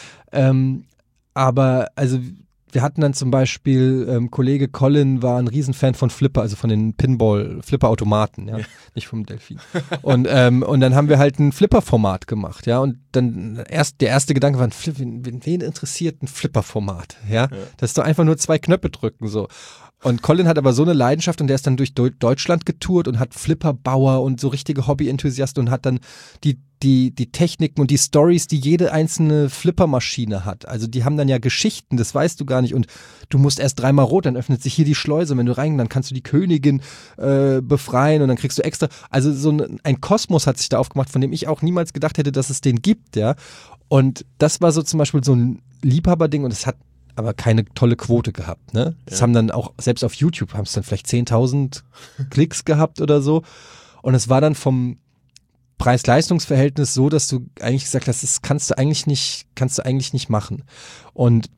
A: Ähm, aber also wir hatten dann zum Beispiel, ähm, Kollege Colin war ein Riesenfan von Flipper, also von den Pinball-Flipper-Automaten, ja, nicht vom Delfin. Und, ähm, und dann haben wir halt ein Flipper-Format gemacht, ja, und dann erst, der erste Gedanke war, wen, wen interessiert ein Flipper-Format, ja? Ja, das ist doch einfach nur zwei Knöpfe drücken, so. Und Colin hat aber so eine Leidenschaft und der ist dann durch Deutschland getourt und hat Flipperbauer und so richtige Hobby-Enthusiasten und hat dann die, die, die Techniken und die Stories, die jede einzelne Flippermaschine hat. Also die haben dann ja Geschichten, das weißt du gar nicht. Und du musst erst dreimal rot, dann öffnet sich hier die Schleuse. Und wenn du rein, dann kannst du die Königin äh, befreien und dann kriegst du extra. Also so ein, ein Kosmos hat sich da aufgemacht, von dem ich auch niemals gedacht hätte, dass es den gibt, ja. Und das war so zum Beispiel so ein Liebhaberding und es hat aber keine tolle Quote gehabt, ne? Das ja. haben dann auch, selbst auf YouTube haben es dann vielleicht zehntausend Klicks gehabt oder so. Und es war dann vom Preis-Leistungs-Verhältnis so, dass du eigentlich gesagt hast, das kannst du eigentlich nicht, kannst du eigentlich nicht machen. Und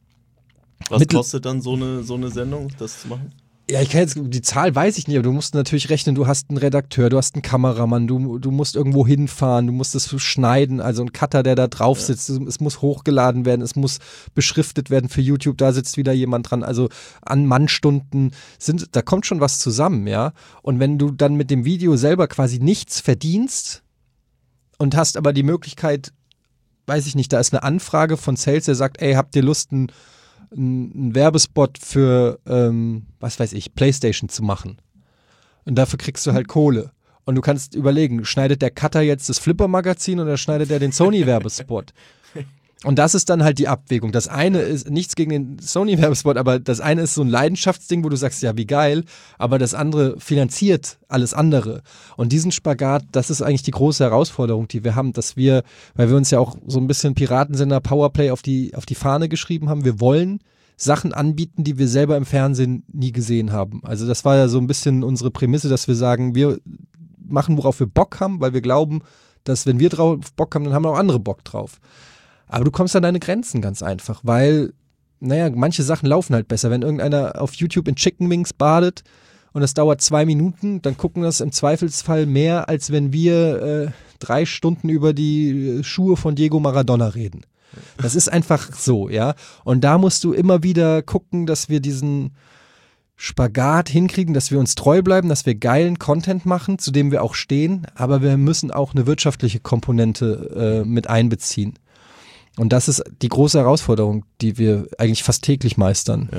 B: was kostet dann so eine, so eine Sendung, das zu machen?
A: Ja, ich kann jetzt, die Zahl weiß ich nicht, aber du musst natürlich rechnen, du hast einen Redakteur, du hast einen Kameramann, du, du musst irgendwo hinfahren, du musst es schneiden, also ein Cutter, der da drauf sitzt, ja. Es muss hochgeladen werden, es muss beschriftet werden für YouTube, da sitzt wieder jemand dran, also an Mannstunden sind, da kommt schon was zusammen, ja. Und wenn du dann mit dem Video selber quasi nichts verdienst und hast aber die Möglichkeit, weiß ich nicht, da ist eine Anfrage von Sales, der sagt, ey, habt ihr Lust, ein einen Werbespot für, ähm, was weiß ich, PlayStation zu machen. Und dafür kriegst du halt Kohle. Und du kannst überlegen, schneidet der Cutter jetzt das Flipper-Magazin oder schneidet er den Sony-Werbespot? Und das ist dann halt die Abwägung. Das eine ist nichts gegen den Sony-Werbespot, aber das eine ist so ein Leidenschaftsding, wo du sagst, ja, wie geil, aber das andere finanziert alles andere. Und diesen Spagat, das ist eigentlich die große Herausforderung, die wir haben, dass wir, weil wir uns ja auch so ein bisschen Piratensender Powerplay auf die, auf die Fahne geschrieben haben, wir wollen Sachen anbieten, die wir selber im Fernsehen nie gesehen haben. Also das war ja so ein bisschen unsere Prämisse, dass wir sagen, wir machen, worauf wir Bock haben, weil wir glauben, dass wenn wir drauf Bock haben, dann haben auch andere Bock drauf. Aber du kommst an deine Grenzen ganz einfach, weil, naja, manche Sachen laufen halt besser. Wenn irgendeiner auf YouTube in Chicken Wings badet und das dauert zwei Minuten, dann gucken das im Zweifelsfall mehr, als wenn wir äh, drei Stunden über die Schuhe von Diego Maradona reden. Das ist einfach so, ja. Und da musst du immer wieder gucken, dass wir diesen Spagat hinkriegen, dass wir uns treu bleiben, dass wir geilen Content machen, zu dem wir auch stehen, aber wir müssen auch eine wirtschaftliche Komponente äh, mit einbeziehen. Und das ist die große Herausforderung, die wir eigentlich fast täglich meistern.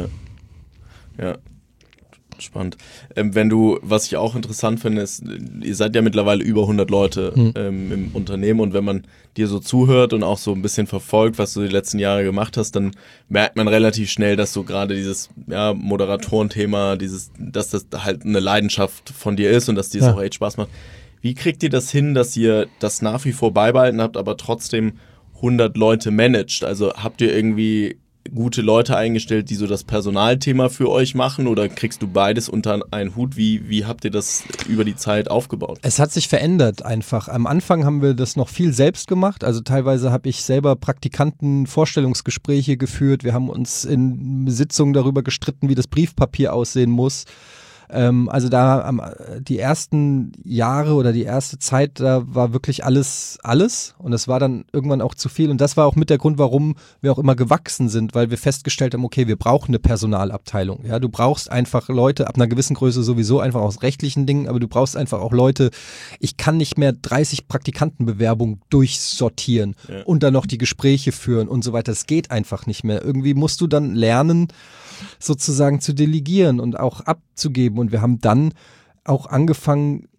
B: Ja, ja. Spannend. Ähm, wenn du, was ich auch interessant finde, ist, ihr seid ja mittlerweile über hundert Leute mhm. ähm, im Unternehmen und wenn man dir so zuhört und auch so ein bisschen verfolgt, was du die letzten Jahre gemacht hast, dann merkt man relativ schnell, dass so gerade dieses ja, Moderatorenthema, dieses, dass das halt eine Leidenschaft von dir ist und dass dir das ja. auch echt Spaß macht. Wie kriegt ihr das hin, dass ihr das nach wie vor beibehalten habt, aber trotzdem hundert Leute managt? Also habt ihr irgendwie gute Leute eingestellt, die so das Personalthema für euch machen oder kriegst du beides unter einen Hut? Wie, wie habt ihr das über die Zeit aufgebaut?
A: Es hat sich verändert einfach. Am Anfang haben wir das noch viel selbst gemacht. Also teilweise habe ich selber Praktikanten Vorstellungsgespräche geführt. Wir haben uns in Sitzungen darüber gestritten, wie das Briefpapier aussehen muss. Ähm, also da die ersten Jahre oder die erste Zeit, da war wirklich alles, alles und das war dann irgendwann auch zu viel und das war auch mit der Grund, warum wir auch immer gewachsen sind, weil wir festgestellt haben, okay, wir brauchen eine Personalabteilung. Ja, du brauchst einfach Leute, ab einer gewissen Größe sowieso einfach aus rechtlichen Dingen, aber du brauchst einfach auch Leute, ich kann nicht mehr dreißig Praktikantenbewerbungen durchsortieren ja. und dann noch die Gespräche führen und so weiter. Das geht einfach nicht mehr. Irgendwie musst du dann lernen, sozusagen zu delegieren und auch abzugeben. Und wir haben dann auch angefangen,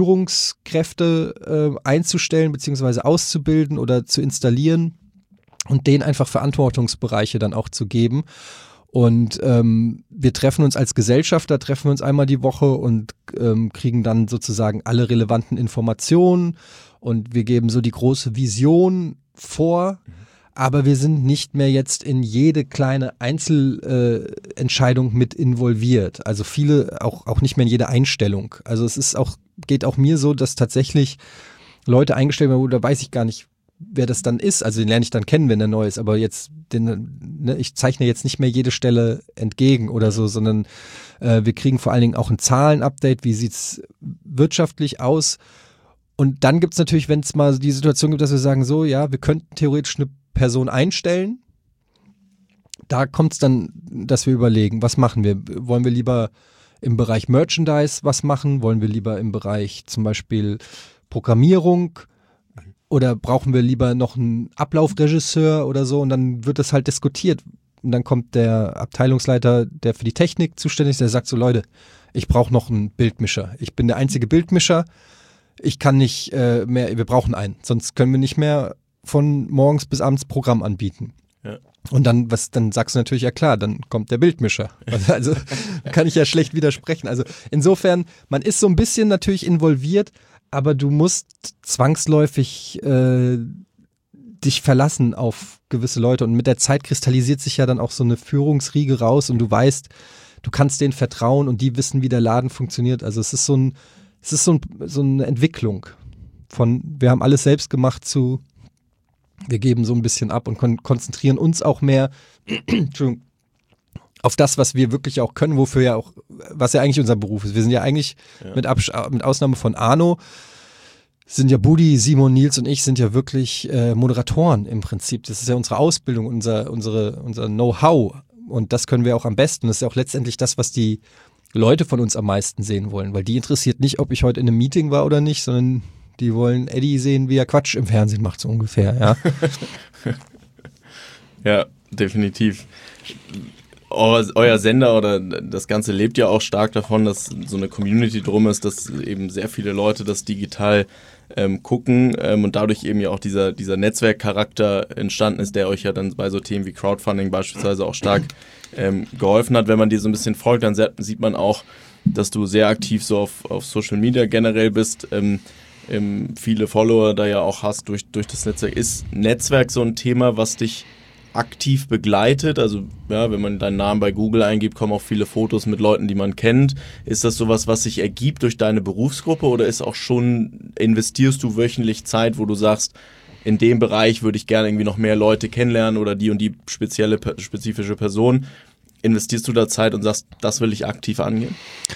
A: Führungskräfte äh, einzustellen beziehungsweise auszubilden oder zu installieren und denen einfach Verantwortungsbereiche dann auch zu geben. Und ähm, wir treffen uns als Gesellschafter, treffen wir uns einmal die Woche und ähm, kriegen dann sozusagen alle relevanten Informationen und wir geben so die große Vision vor. Aber wir sind nicht mehr jetzt in jede kleine Einzelentscheidung äh, mit involviert. Also viele, auch, auch nicht mehr in jede Einstellung. Also es ist auch, geht auch mir so, dass tatsächlich Leute eingestellt werden, da weiß ich gar nicht, wer das dann ist. Also den lerne ich dann kennen, wenn der neu ist. Aber jetzt, den, ne, ich zeichne jetzt nicht mehr jede Stelle entgegen oder so, sondern äh, wir kriegen vor allen Dingen auch ein Zahlenupdate. Wie sieht's wirtschaftlich aus? Und dann gibt's natürlich, wenn es mal die Situation gibt, dass wir sagen, so, ja, wir könnten theoretisch eine Person einstellen, da kommt es dann, dass wir überlegen, was machen wir? Wollen wir lieber im Bereich Merchandise was machen? Wollen wir lieber im Bereich zum Beispiel Programmierung? Oder brauchen wir lieber noch einen Ablaufregisseur oder so? Und dann wird das halt diskutiert. Und dann kommt der Abteilungsleiter, der für die Technik zuständig ist, der sagt so, Leute, ich brauche noch einen Bildmischer. Ich bin der einzige Bildmischer. Ich kann nicht äh, mehr, wir brauchen einen. Sonst können wir nicht mehr von morgens bis abends Programm anbieten. Ja. Und dann, was, dann sagst du natürlich, ja klar, dann kommt der Bildmischer. Also, also kann ich ja schlecht widersprechen. Also insofern, man ist so ein bisschen natürlich involviert, aber du musst zwangsläufig äh, dich verlassen auf gewisse Leute und mit der Zeit kristallisiert sich ja dann auch so eine Führungsriege raus und du weißt, du kannst denen vertrauen und die wissen, wie der Laden funktioniert. Also es ist so ein, es ist so, ein, so eine Entwicklung von, wir haben alles selbst gemacht zu wir geben so ein bisschen ab und kon- konzentrieren uns auch mehr auf das, was wir wirklich auch können, wofür ja auch, was ja eigentlich unser Beruf ist. Wir sind ja eigentlich, ja. Mit, Abs- mit Ausnahme von Arno, sind ja Budi, Simon, Nils und ich sind ja wirklich äh, Moderatoren im Prinzip. Das ist ja unsere Ausbildung, unser, unsere, unser Know-how und das können wir auch am besten. Das ist ja auch letztendlich das, was die Leute von uns am meisten sehen wollen, weil die interessiert nicht, ob ich heute in einem Meeting war oder nicht, sondern die wollen Eddie sehen, wie er Quatsch im Fernsehen macht, so ungefähr, ja.
B: Ja, definitiv. euer, euer Sender oder das Ganze lebt ja auch stark davon, dass so eine Community drum ist, dass eben sehr viele Leute das digital ähm, gucken ähm, und dadurch eben ja auch dieser, dieser Netzwerkcharakter entstanden ist, der euch ja dann bei so Themen wie Crowdfunding beispielsweise auch stark ähm, geholfen hat. Wenn man dir so ein bisschen folgt, dann sieht man auch, dass du sehr aktiv so auf, auf Social Media generell bist, ähm, ähm, viele Follower da ja auch hast durch, durch das Netzwerk. Ist Netzwerk so ein Thema, was dich aktiv begleitet? Also ja, wenn man deinen Namen bei Google eingibt, kommen auch viele Fotos mit Leuten, die man kennt. Ist das sowas, was sich ergibt durch deine Berufsgruppe oder ist auch schon, investierst du wöchentlich Zeit, wo du sagst, in dem Bereich würde ich gerne irgendwie noch mehr Leute kennenlernen oder die und die spezielle, spezifische Person? Investierst du da Zeit und sagst, das will ich aktiv angehen?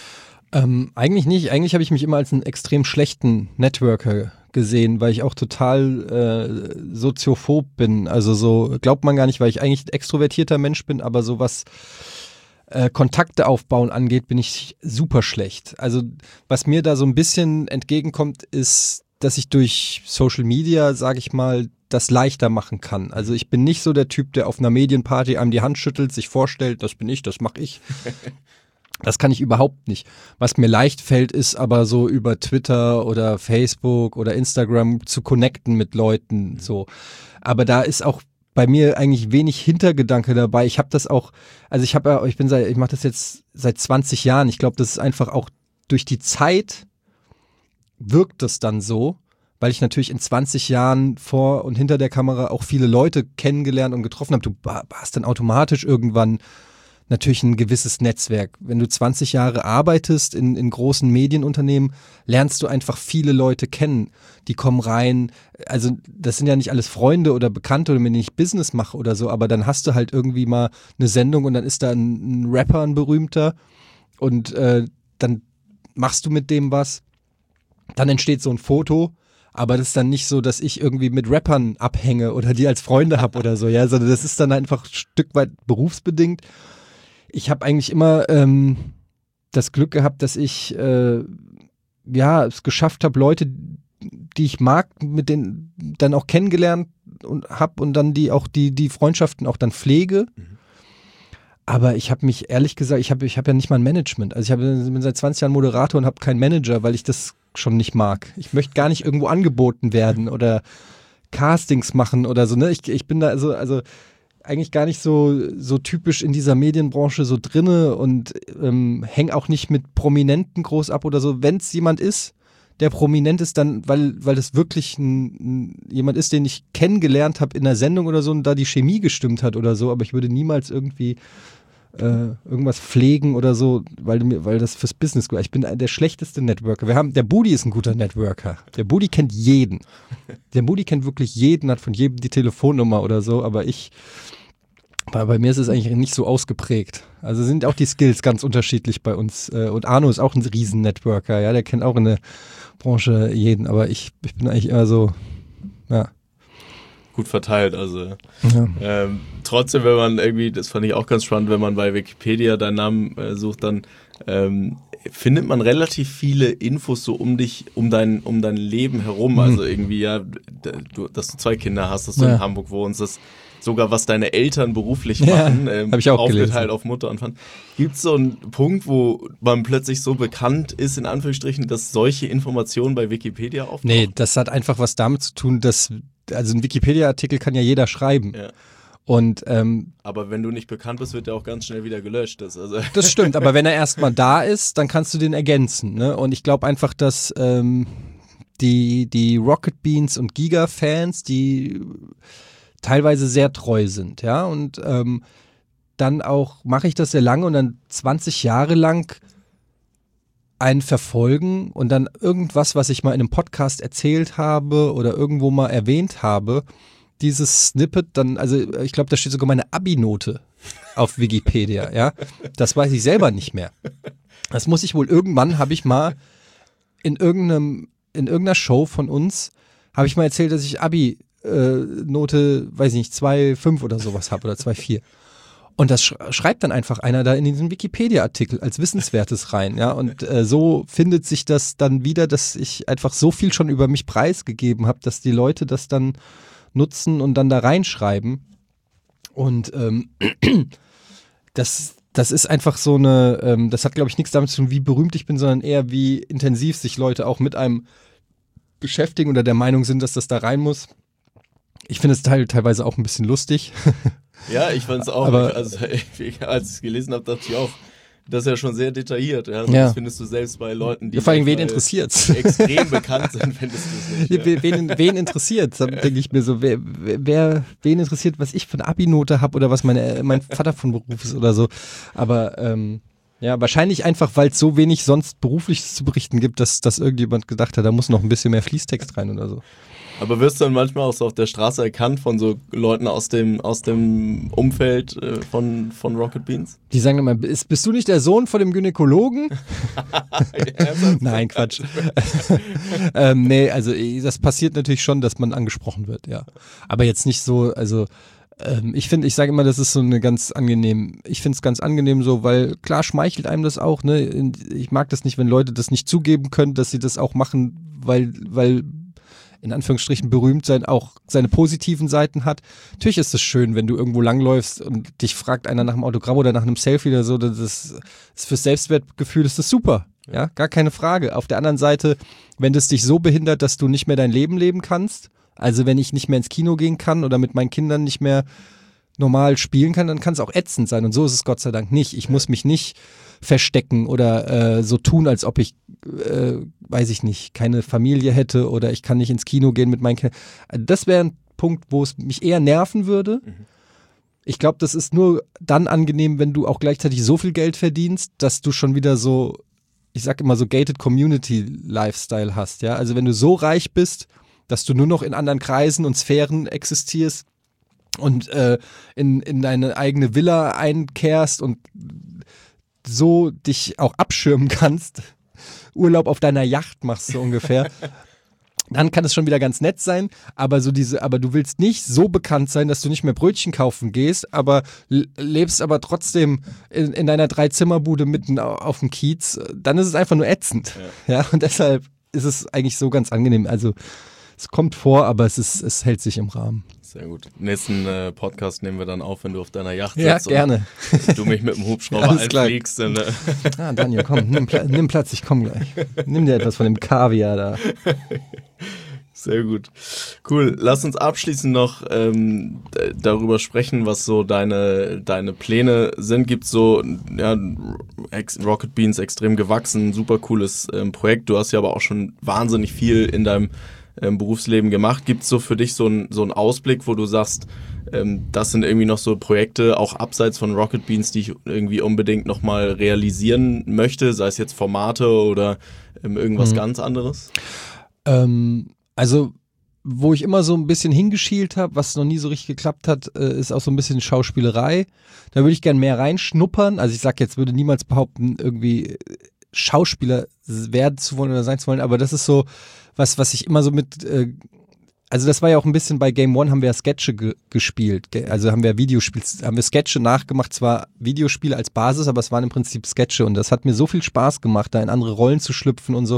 A: Ähm, eigentlich nicht. Eigentlich habe ich mich immer als einen extrem schlechten Networker gesehen, weil ich auch total äh, soziophob bin. Also so glaubt man gar nicht, weil ich eigentlich ein extrovertierter Mensch bin, aber so was äh, Kontakte aufbauen angeht, bin ich super schlecht. Also was mir da so ein bisschen entgegenkommt, ist, dass ich durch Social Media, sage ich mal, das leichter machen kann. Also ich bin nicht so der Typ, der auf einer Medienparty einem die Hand schüttelt, sich vorstellt, das bin ich, das mache ich. Das kann ich überhaupt nicht. Was mir leicht fällt, ist aber so über Twitter oder Facebook oder Instagram zu connecten mit Leuten. So. Aber da ist auch bei mir eigentlich wenig Hintergedanke dabei. Ich habe das auch, also ich habe ja, ich bin seit, ich mache das jetzt seit zwanzig Jahren. Ich glaube, das ist einfach auch durch die Zeit wirkt das dann so, weil ich natürlich in zwanzig Jahren vor und hinter der Kamera auch viele Leute kennengelernt und getroffen habe. Du hast dann automatisch irgendwann natürlich ein gewisses Netzwerk. Wenn du zwanzig Jahre arbeitest in, in großen Medienunternehmen, lernst du einfach viele Leute kennen. Die kommen rein, also das sind ja nicht alles Freunde oder Bekannte, oder wenn ich Business mache oder so, aber dann hast du halt irgendwie mal eine Sendung und dann ist da ein, ein Rapper, ein berühmter und äh, dann machst du mit dem was, dann entsteht so ein Foto. Aber das ist dann nicht so, dass ich irgendwie mit Rappern abhänge oder die als Freunde habe oder so, ja, sondern das ist dann einfach ein Stück weit berufsbedingt. Ich habe eigentlich immer ähm, das Glück gehabt, dass ich äh, ja es geschafft habe, Leute, die ich mag, mit denen dann auch kennengelernt und habe und dann die auch die die Freundschaften auch dann pflege. Mhm. Aber ich habe mich ehrlich gesagt, ich habe ich habe ja nicht mal ein Management. Also ich hab, bin seit zwanzig Jahren Moderator und habe keinen Manager, weil ich das schon nicht mag. Ich möchte gar nicht irgendwo angeboten werden oder Castings machen oder so. Ne? Ich, ich bin da also, also eigentlich gar nicht so, so typisch in dieser Medienbranche so drinne und ähm, hänge auch nicht mit Prominenten groß ab oder so. Wenn es jemand ist, der prominent ist, dann, weil, weil das wirklich ein, ein, jemand ist, den ich kennengelernt habe in einer Sendung oder so und da die Chemie gestimmt hat oder so, aber ich würde niemals irgendwie äh, irgendwas pflegen oder so, weil, weil das fürs Business gut ist. Ich bin der schlechteste Networker. Wir haben, der Budi ist ein guter Networker. Der Budi kennt jeden. Der Budi kennt wirklich jeden, hat von jedem die Telefonnummer oder so, aber ich, bei, bei mir ist es eigentlich nicht so ausgeprägt. Also sind auch die Skills ganz unterschiedlich bei uns. Und Arno ist auch ein Riesen-Networker, ja, der kennt auch in der Branche jeden, aber ich, ich bin eigentlich immer so, ja.
B: Gut verteilt, also ja. ähm, trotzdem, wenn man irgendwie, das fand ich auch ganz spannend, wenn man bei Wikipedia deinen Namen äh, sucht, dann ähm, findet man relativ viele Infos so um dich, um dein, um dein Leben herum, mhm. Also irgendwie ja, du, dass du zwei Kinder hast, dass du ja. in Hamburg wohnst, dass sogar was deine Eltern beruflich machen, ja, ähm,
A: hab ich auch
B: aufgeteilt
A: gelesen.
B: Auf Mutter und Vater. Gibt es so einen Punkt, wo man plötzlich so bekannt ist, in Anführungsstrichen, dass solche Informationen bei Wikipedia auftauchen?
A: Nee, das hat einfach was damit zu tun, dass, also ein Wikipedia-Artikel kann ja jeder schreiben.
B: Ja.
A: Und, ähm,
B: aber wenn du nicht bekannt bist, wird der auch ganz schnell wieder gelöscht. Das, also
A: das stimmt, aber wenn er erstmal da ist, dann kannst du den ergänzen. Ne? Und ich glaube einfach, dass ähm, die, die Rocket Beans und Giga-Fans, die teilweise sehr treu sind, ja, und ähm, dann auch mache ich das sehr lange und dann zwanzig Jahre lang einen verfolgen und dann irgendwas, was ich mal in einem Podcast erzählt habe oder irgendwo mal erwähnt habe, dieses Snippet dann, also ich glaube, da steht sogar meine Abi-Note auf Wikipedia, ja, das weiß ich selber nicht mehr. Das muss ich wohl irgendwann, habe ich mal in irgendeinem, in irgendeiner Show von uns, habe ich mal erzählt, dass ich Abi Note, weiß ich nicht, zwei Komma fünf oder sowas habe oder zwei Komma vier. Und das sch- schreibt dann einfach einer da in diesen Wikipedia-Artikel als Wissenswertes rein, ja. Und äh, so findet sich das dann wieder, dass ich einfach so viel schon über mich preisgegeben habe, dass die Leute das dann nutzen und dann da reinschreiben. Und ähm, das, das ist einfach so eine, ähm, das hat glaube ich nichts damit zu tun, wie berühmt ich bin, sondern eher wie intensiv sich Leute auch mit einem beschäftigen oder der Meinung sind, dass das da rein muss. Ich finde es teil, teilweise auch ein bisschen lustig.
B: Ja, ich fand es auch,
A: Aber,
B: also, als ich es gelesen habe, dachte ich auch, das ist ja schon sehr detailliert. Ja?
A: Ja.
B: Das findest du selbst bei Leuten, die
A: ja, vor allem, wen interessiert's?
B: extrem bekannt sind, findest du es nicht. Ja.
A: Wen, wen interessiert? Da denke ich mir so, wer, wer, wen interessiert, was ich für eine Abi-Note habe oder was meine, mein Vater von Beruf ist oder so. Aber ähm, ja, wahrscheinlich einfach, weil es so wenig sonst Berufliches zu berichten gibt, dass, dass irgendjemand gedacht hat, da muss noch ein bisschen mehr Fließtext rein oder so.
B: Aber wirst du dann manchmal auch so auf der Straße erkannt von so Leuten aus dem, aus dem Umfeld äh, von, von Rocket Beans?
A: Die sagen immer, bist, bist du nicht der Sohn von dem Gynäkologen? Nein, Quatsch. ähm, nee, also das passiert natürlich schon, dass man angesprochen wird, ja. Aber jetzt nicht so, also ähm, ich finde, ich sage immer, das ist so eine ganz angenehm, ich finde es ganz angenehm so, weil klar schmeichelt einem das auch, ne? Ich mag das nicht, wenn Leute das nicht zugeben können, dass sie das auch machen, weil, weil in Anführungsstrichen berühmt sein auch seine positiven Seiten hat. Natürlich ist es schön, wenn du irgendwo langläufst und dich fragt einer nach einem Autogramm oder nach einem Selfie oder so, das ist, das fürs Selbstwertgefühl ist das super. Ja, gar keine Frage. Auf der anderen Seite, wenn das dich so behindert, dass du nicht mehr dein Leben leben kannst, also wenn ich nicht mehr ins Kino gehen kann oder mit meinen Kindern nicht mehr normal spielen kann, dann kann es auch ätzend sein. Und so ist es Gott sei Dank nicht. Ich muss mich nicht verstecken oder äh, so tun, als ob ich, äh, weiß ich nicht, keine Familie hätte oder ich kann nicht ins Kino gehen mit meinen Kindern. Das wäre ein Punkt, wo es mich eher nerven würde. Mhm. Ich glaube, das ist nur dann angenehm, wenn du auch gleichzeitig so viel Geld verdienst, dass du schon wieder so, ich sag immer so Gated Community Lifestyle hast. Ja, also wenn du so reich bist, dass du nur noch in anderen Kreisen und Sphären existierst und äh, in, in deine eigene Villa einkehrst und so dich auch abschirmen kannst, Urlaub auf deiner Yacht machst so ungefähr, dann kann es schon wieder ganz nett sein, aber so diese, aber du willst nicht so bekannt sein, dass du nicht mehr Brötchen kaufen gehst, aber lebst aber trotzdem in, in deiner Dreizimmerbude mitten auf dem Kiez, dann ist es einfach nur ätzend. Ja, ja, und deshalb ist es eigentlich so ganz angenehm. Also es kommt vor, aber es ist, es hält sich im Rahmen.
B: Sehr gut. Nächsten äh, Podcast nehmen wir dann auf, wenn du auf deiner Yacht
A: ja,
B: sitzt.
A: Ja, gerne.
B: Und du mich mit dem Hubschrauber einfliegst. Äh.
A: Ah, Daniel, komm, nimm, Pla- nimm Platz, ich komm gleich. Nimm dir etwas von dem Kaviar da.
B: Sehr gut. Cool. Lass uns abschließend noch ähm, d- darüber sprechen, was so deine, deine Pläne sind. Gibt so, ja, Rocket Beans extrem gewachsen, super cooles ähm, Projekt. Du hast ja aber auch schon wahnsinnig viel in deinem ähm, Berufsleben gemacht. Gibt es so für dich so, ein, so einen Ausblick, wo du sagst, ähm, das sind irgendwie noch so Projekte, auch abseits von Rocket Beans, die ich irgendwie unbedingt nochmal realisieren möchte, sei es jetzt Formate oder ähm, irgendwas mhm. ganz anderes?
A: Ähm, also wo ich immer so ein bisschen hingeschielt habe, was noch nie so richtig geklappt hat, äh, ist auch so ein bisschen Schauspielerei. Da würde ich gern mehr reinschnuppern. Also ich sag jetzt, würde niemals behaupten, irgendwie Schauspieler werden zu wollen oder sein zu wollen, aber das ist so was, was ich immer so mit, äh, also das war ja auch ein bisschen bei Game One, haben wir ja Sketche ge- gespielt, also haben wir Videospiele, haben wir Sketche nachgemacht, zwar Videospiele als Basis, aber es waren im Prinzip Sketche und das hat mir so viel Spaß gemacht, da in andere Rollen zu schlüpfen und so.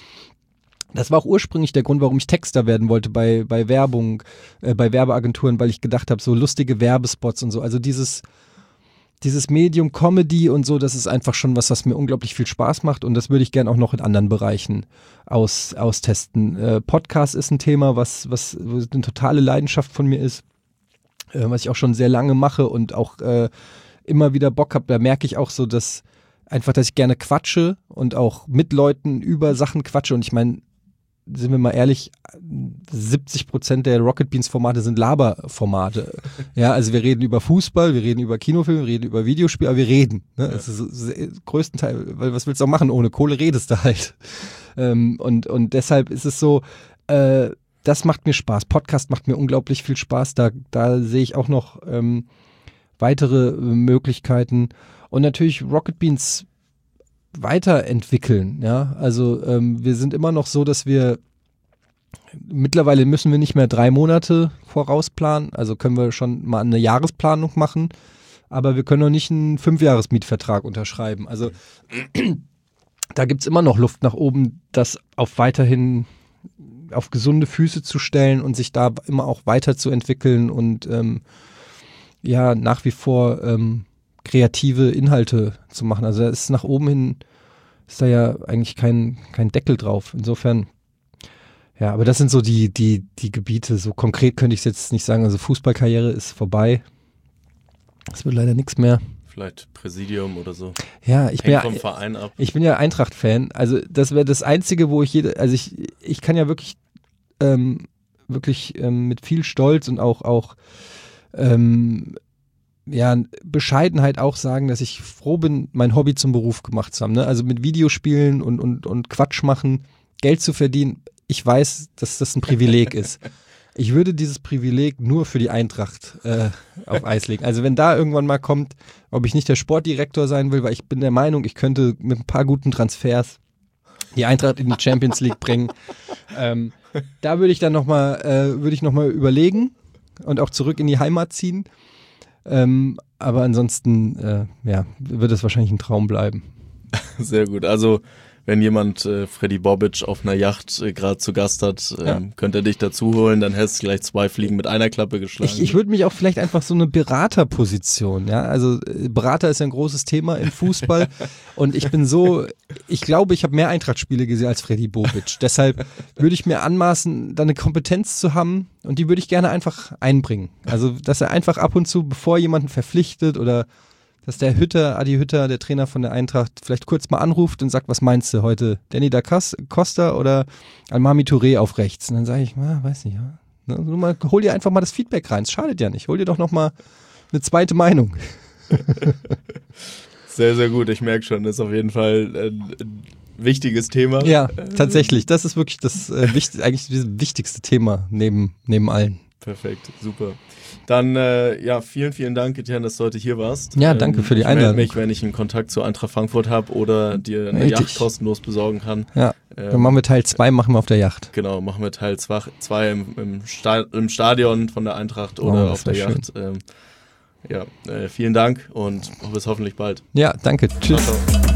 A: Das war auch ursprünglich der Grund, warum ich Texter werden wollte bei, bei Werbung, äh, bei Werbeagenturen, weil ich gedacht habe, so lustige Werbespots und so, also dieses Dieses Medium Comedy und so, das ist einfach schon was, was mir unglaublich viel Spaß macht und das würde ich gerne auch noch in anderen Bereichen aus, austesten. Äh, Podcast ist ein Thema, was, was eine totale Leidenschaft von mir ist, äh, was ich auch schon sehr lange mache und auch äh, immer wieder Bock habe. Da merke ich auch so, dass einfach, dass ich gerne quatsche und auch mit Leuten über Sachen quatsche und ich meine, sind wir mal ehrlich, siebzig Prozent der Rocket Beans Formate sind Laberformate. Ja, also wir reden über Fußball, wir reden über Kinofilme, wir reden über Videospiele, aber wir reden. Ne? Ja. Das ist so, größtenteils, weil was willst du auch machen? Ohne Kohle redest du halt. Ähm, und, und deshalb ist es so, äh, das macht mir Spaß. Podcast macht mir unglaublich viel Spaß. Da, da sehe ich auch noch ähm, weitere Möglichkeiten. Und natürlich Rocket Beans weiterentwickeln, ja, also ähm, wir sind immer noch so, dass wir mittlerweile müssen wir nicht mehr drei Monate vorausplanen, also können wir schon mal eine Jahresplanung machen, aber wir können noch nicht einen Fünfjahres-Mietvertrag unterschreiben, also da gibt es immer noch Luft nach oben, das auf weiterhin auf gesunde Füße zu stellen und sich da immer auch weiterzuentwickeln und ähm, ja, nach wie vor ähm, kreative Inhalte zu machen. Also da ist nach oben hin, ist da ja eigentlich kein, kein Deckel drauf. Insofern, ja, aber das sind so die, die, die Gebiete. So konkret könnte ich es jetzt nicht sagen. Also Fußballkarriere ist vorbei. Es wird leider nichts mehr.
B: Vielleicht Präsidium oder so.
A: Ja, ich bin ja,
B: vom Verein ab.
A: Ich bin ja Eintracht-Fan. Also das wäre das Einzige, wo ich jede, also ich, ich kann ja wirklich, ähm, wirklich ähm, mit viel Stolz und auch, auch ähm, ja, Bescheidenheit auch sagen, dass ich froh bin, mein Hobby zum Beruf gemacht zu haben. Ne? Also mit Videospielen und, und, und Quatsch machen, Geld zu verdienen. Ich weiß, dass das ein Privileg ist. Ich würde dieses Privileg nur für die Eintracht äh, auf Eis legen. Also wenn da irgendwann mal kommt, ob ich nicht der Sportdirektor sein will, weil ich bin der Meinung, ich könnte mit ein paar guten Transfers die Eintracht in die Champions League bringen. Ähm, da würde ich dann nochmal, äh, würde ich nochmal überlegen und auch zurück in die Heimat ziehen. Ähm, aber ansonsten, äh, ja, wird es wahrscheinlich ein Traum bleiben.
B: Sehr gut. Also wenn jemand äh, Freddy Bobic auf einer Yacht äh, gerade zu Gast hat, ähm, ja. könnt ihr dich dazu holen, dann hättest du gleich zwei Fliegen mit einer Klappe geschlagen.
A: Ich, ich würde mich auch vielleicht einfach so eine Beraterposition, ja, also äh, Berater ist ja ein großes Thema im Fußball und ich bin so, ich glaube, ich habe mehr Eintracht-Spiele gesehen als Freddy Bobic, deshalb würde ich mir anmaßen, da eine Kompetenz zu haben und die würde ich gerne einfach einbringen, also dass er einfach ab und zu, bevor jemanden verpflichtet oder dass der Hütter, Adi Hütter, der Trainer von der Eintracht, vielleicht kurz mal anruft und sagt, was meinst du heute? Danny da Costa oder Almami Touré auf rechts? Und dann sage ich, ah, weiß nicht, ja. Ne, nur mal, hol dir einfach mal das Feedback rein, es schadet ja nicht. Hol dir doch noch mal eine zweite Meinung.
B: Sehr, sehr gut, ich merke schon, das ist auf jeden Fall ein, ein wichtiges Thema.
A: Ja, tatsächlich, das ist wirklich das äh, wichtig, eigentlich das wichtigste Thema neben, neben allen.
B: Perfekt, super. Dann, äh, ja, vielen, vielen Dank, Etienne, dass du heute hier warst.
A: Ja, danke ähm, für die Einladung.
B: Ich melde mich, wenn ich einen Kontakt zu Eintracht Frankfurt habe oder dir eine
A: Richtig.
B: Yacht kostenlos besorgen kann.
A: Ja,
B: ähm,
A: dann machen wir Teil zwei, machen wir auf der Yacht.
B: Genau, machen wir Teil zwei im, im, Sta- im Stadion von der Eintracht oder
A: oh,
B: auf der Yacht. Ähm, ja, äh, vielen Dank und bis hoffentlich bald.
A: Ja, danke. Tschüss.
B: Ciao, ciao.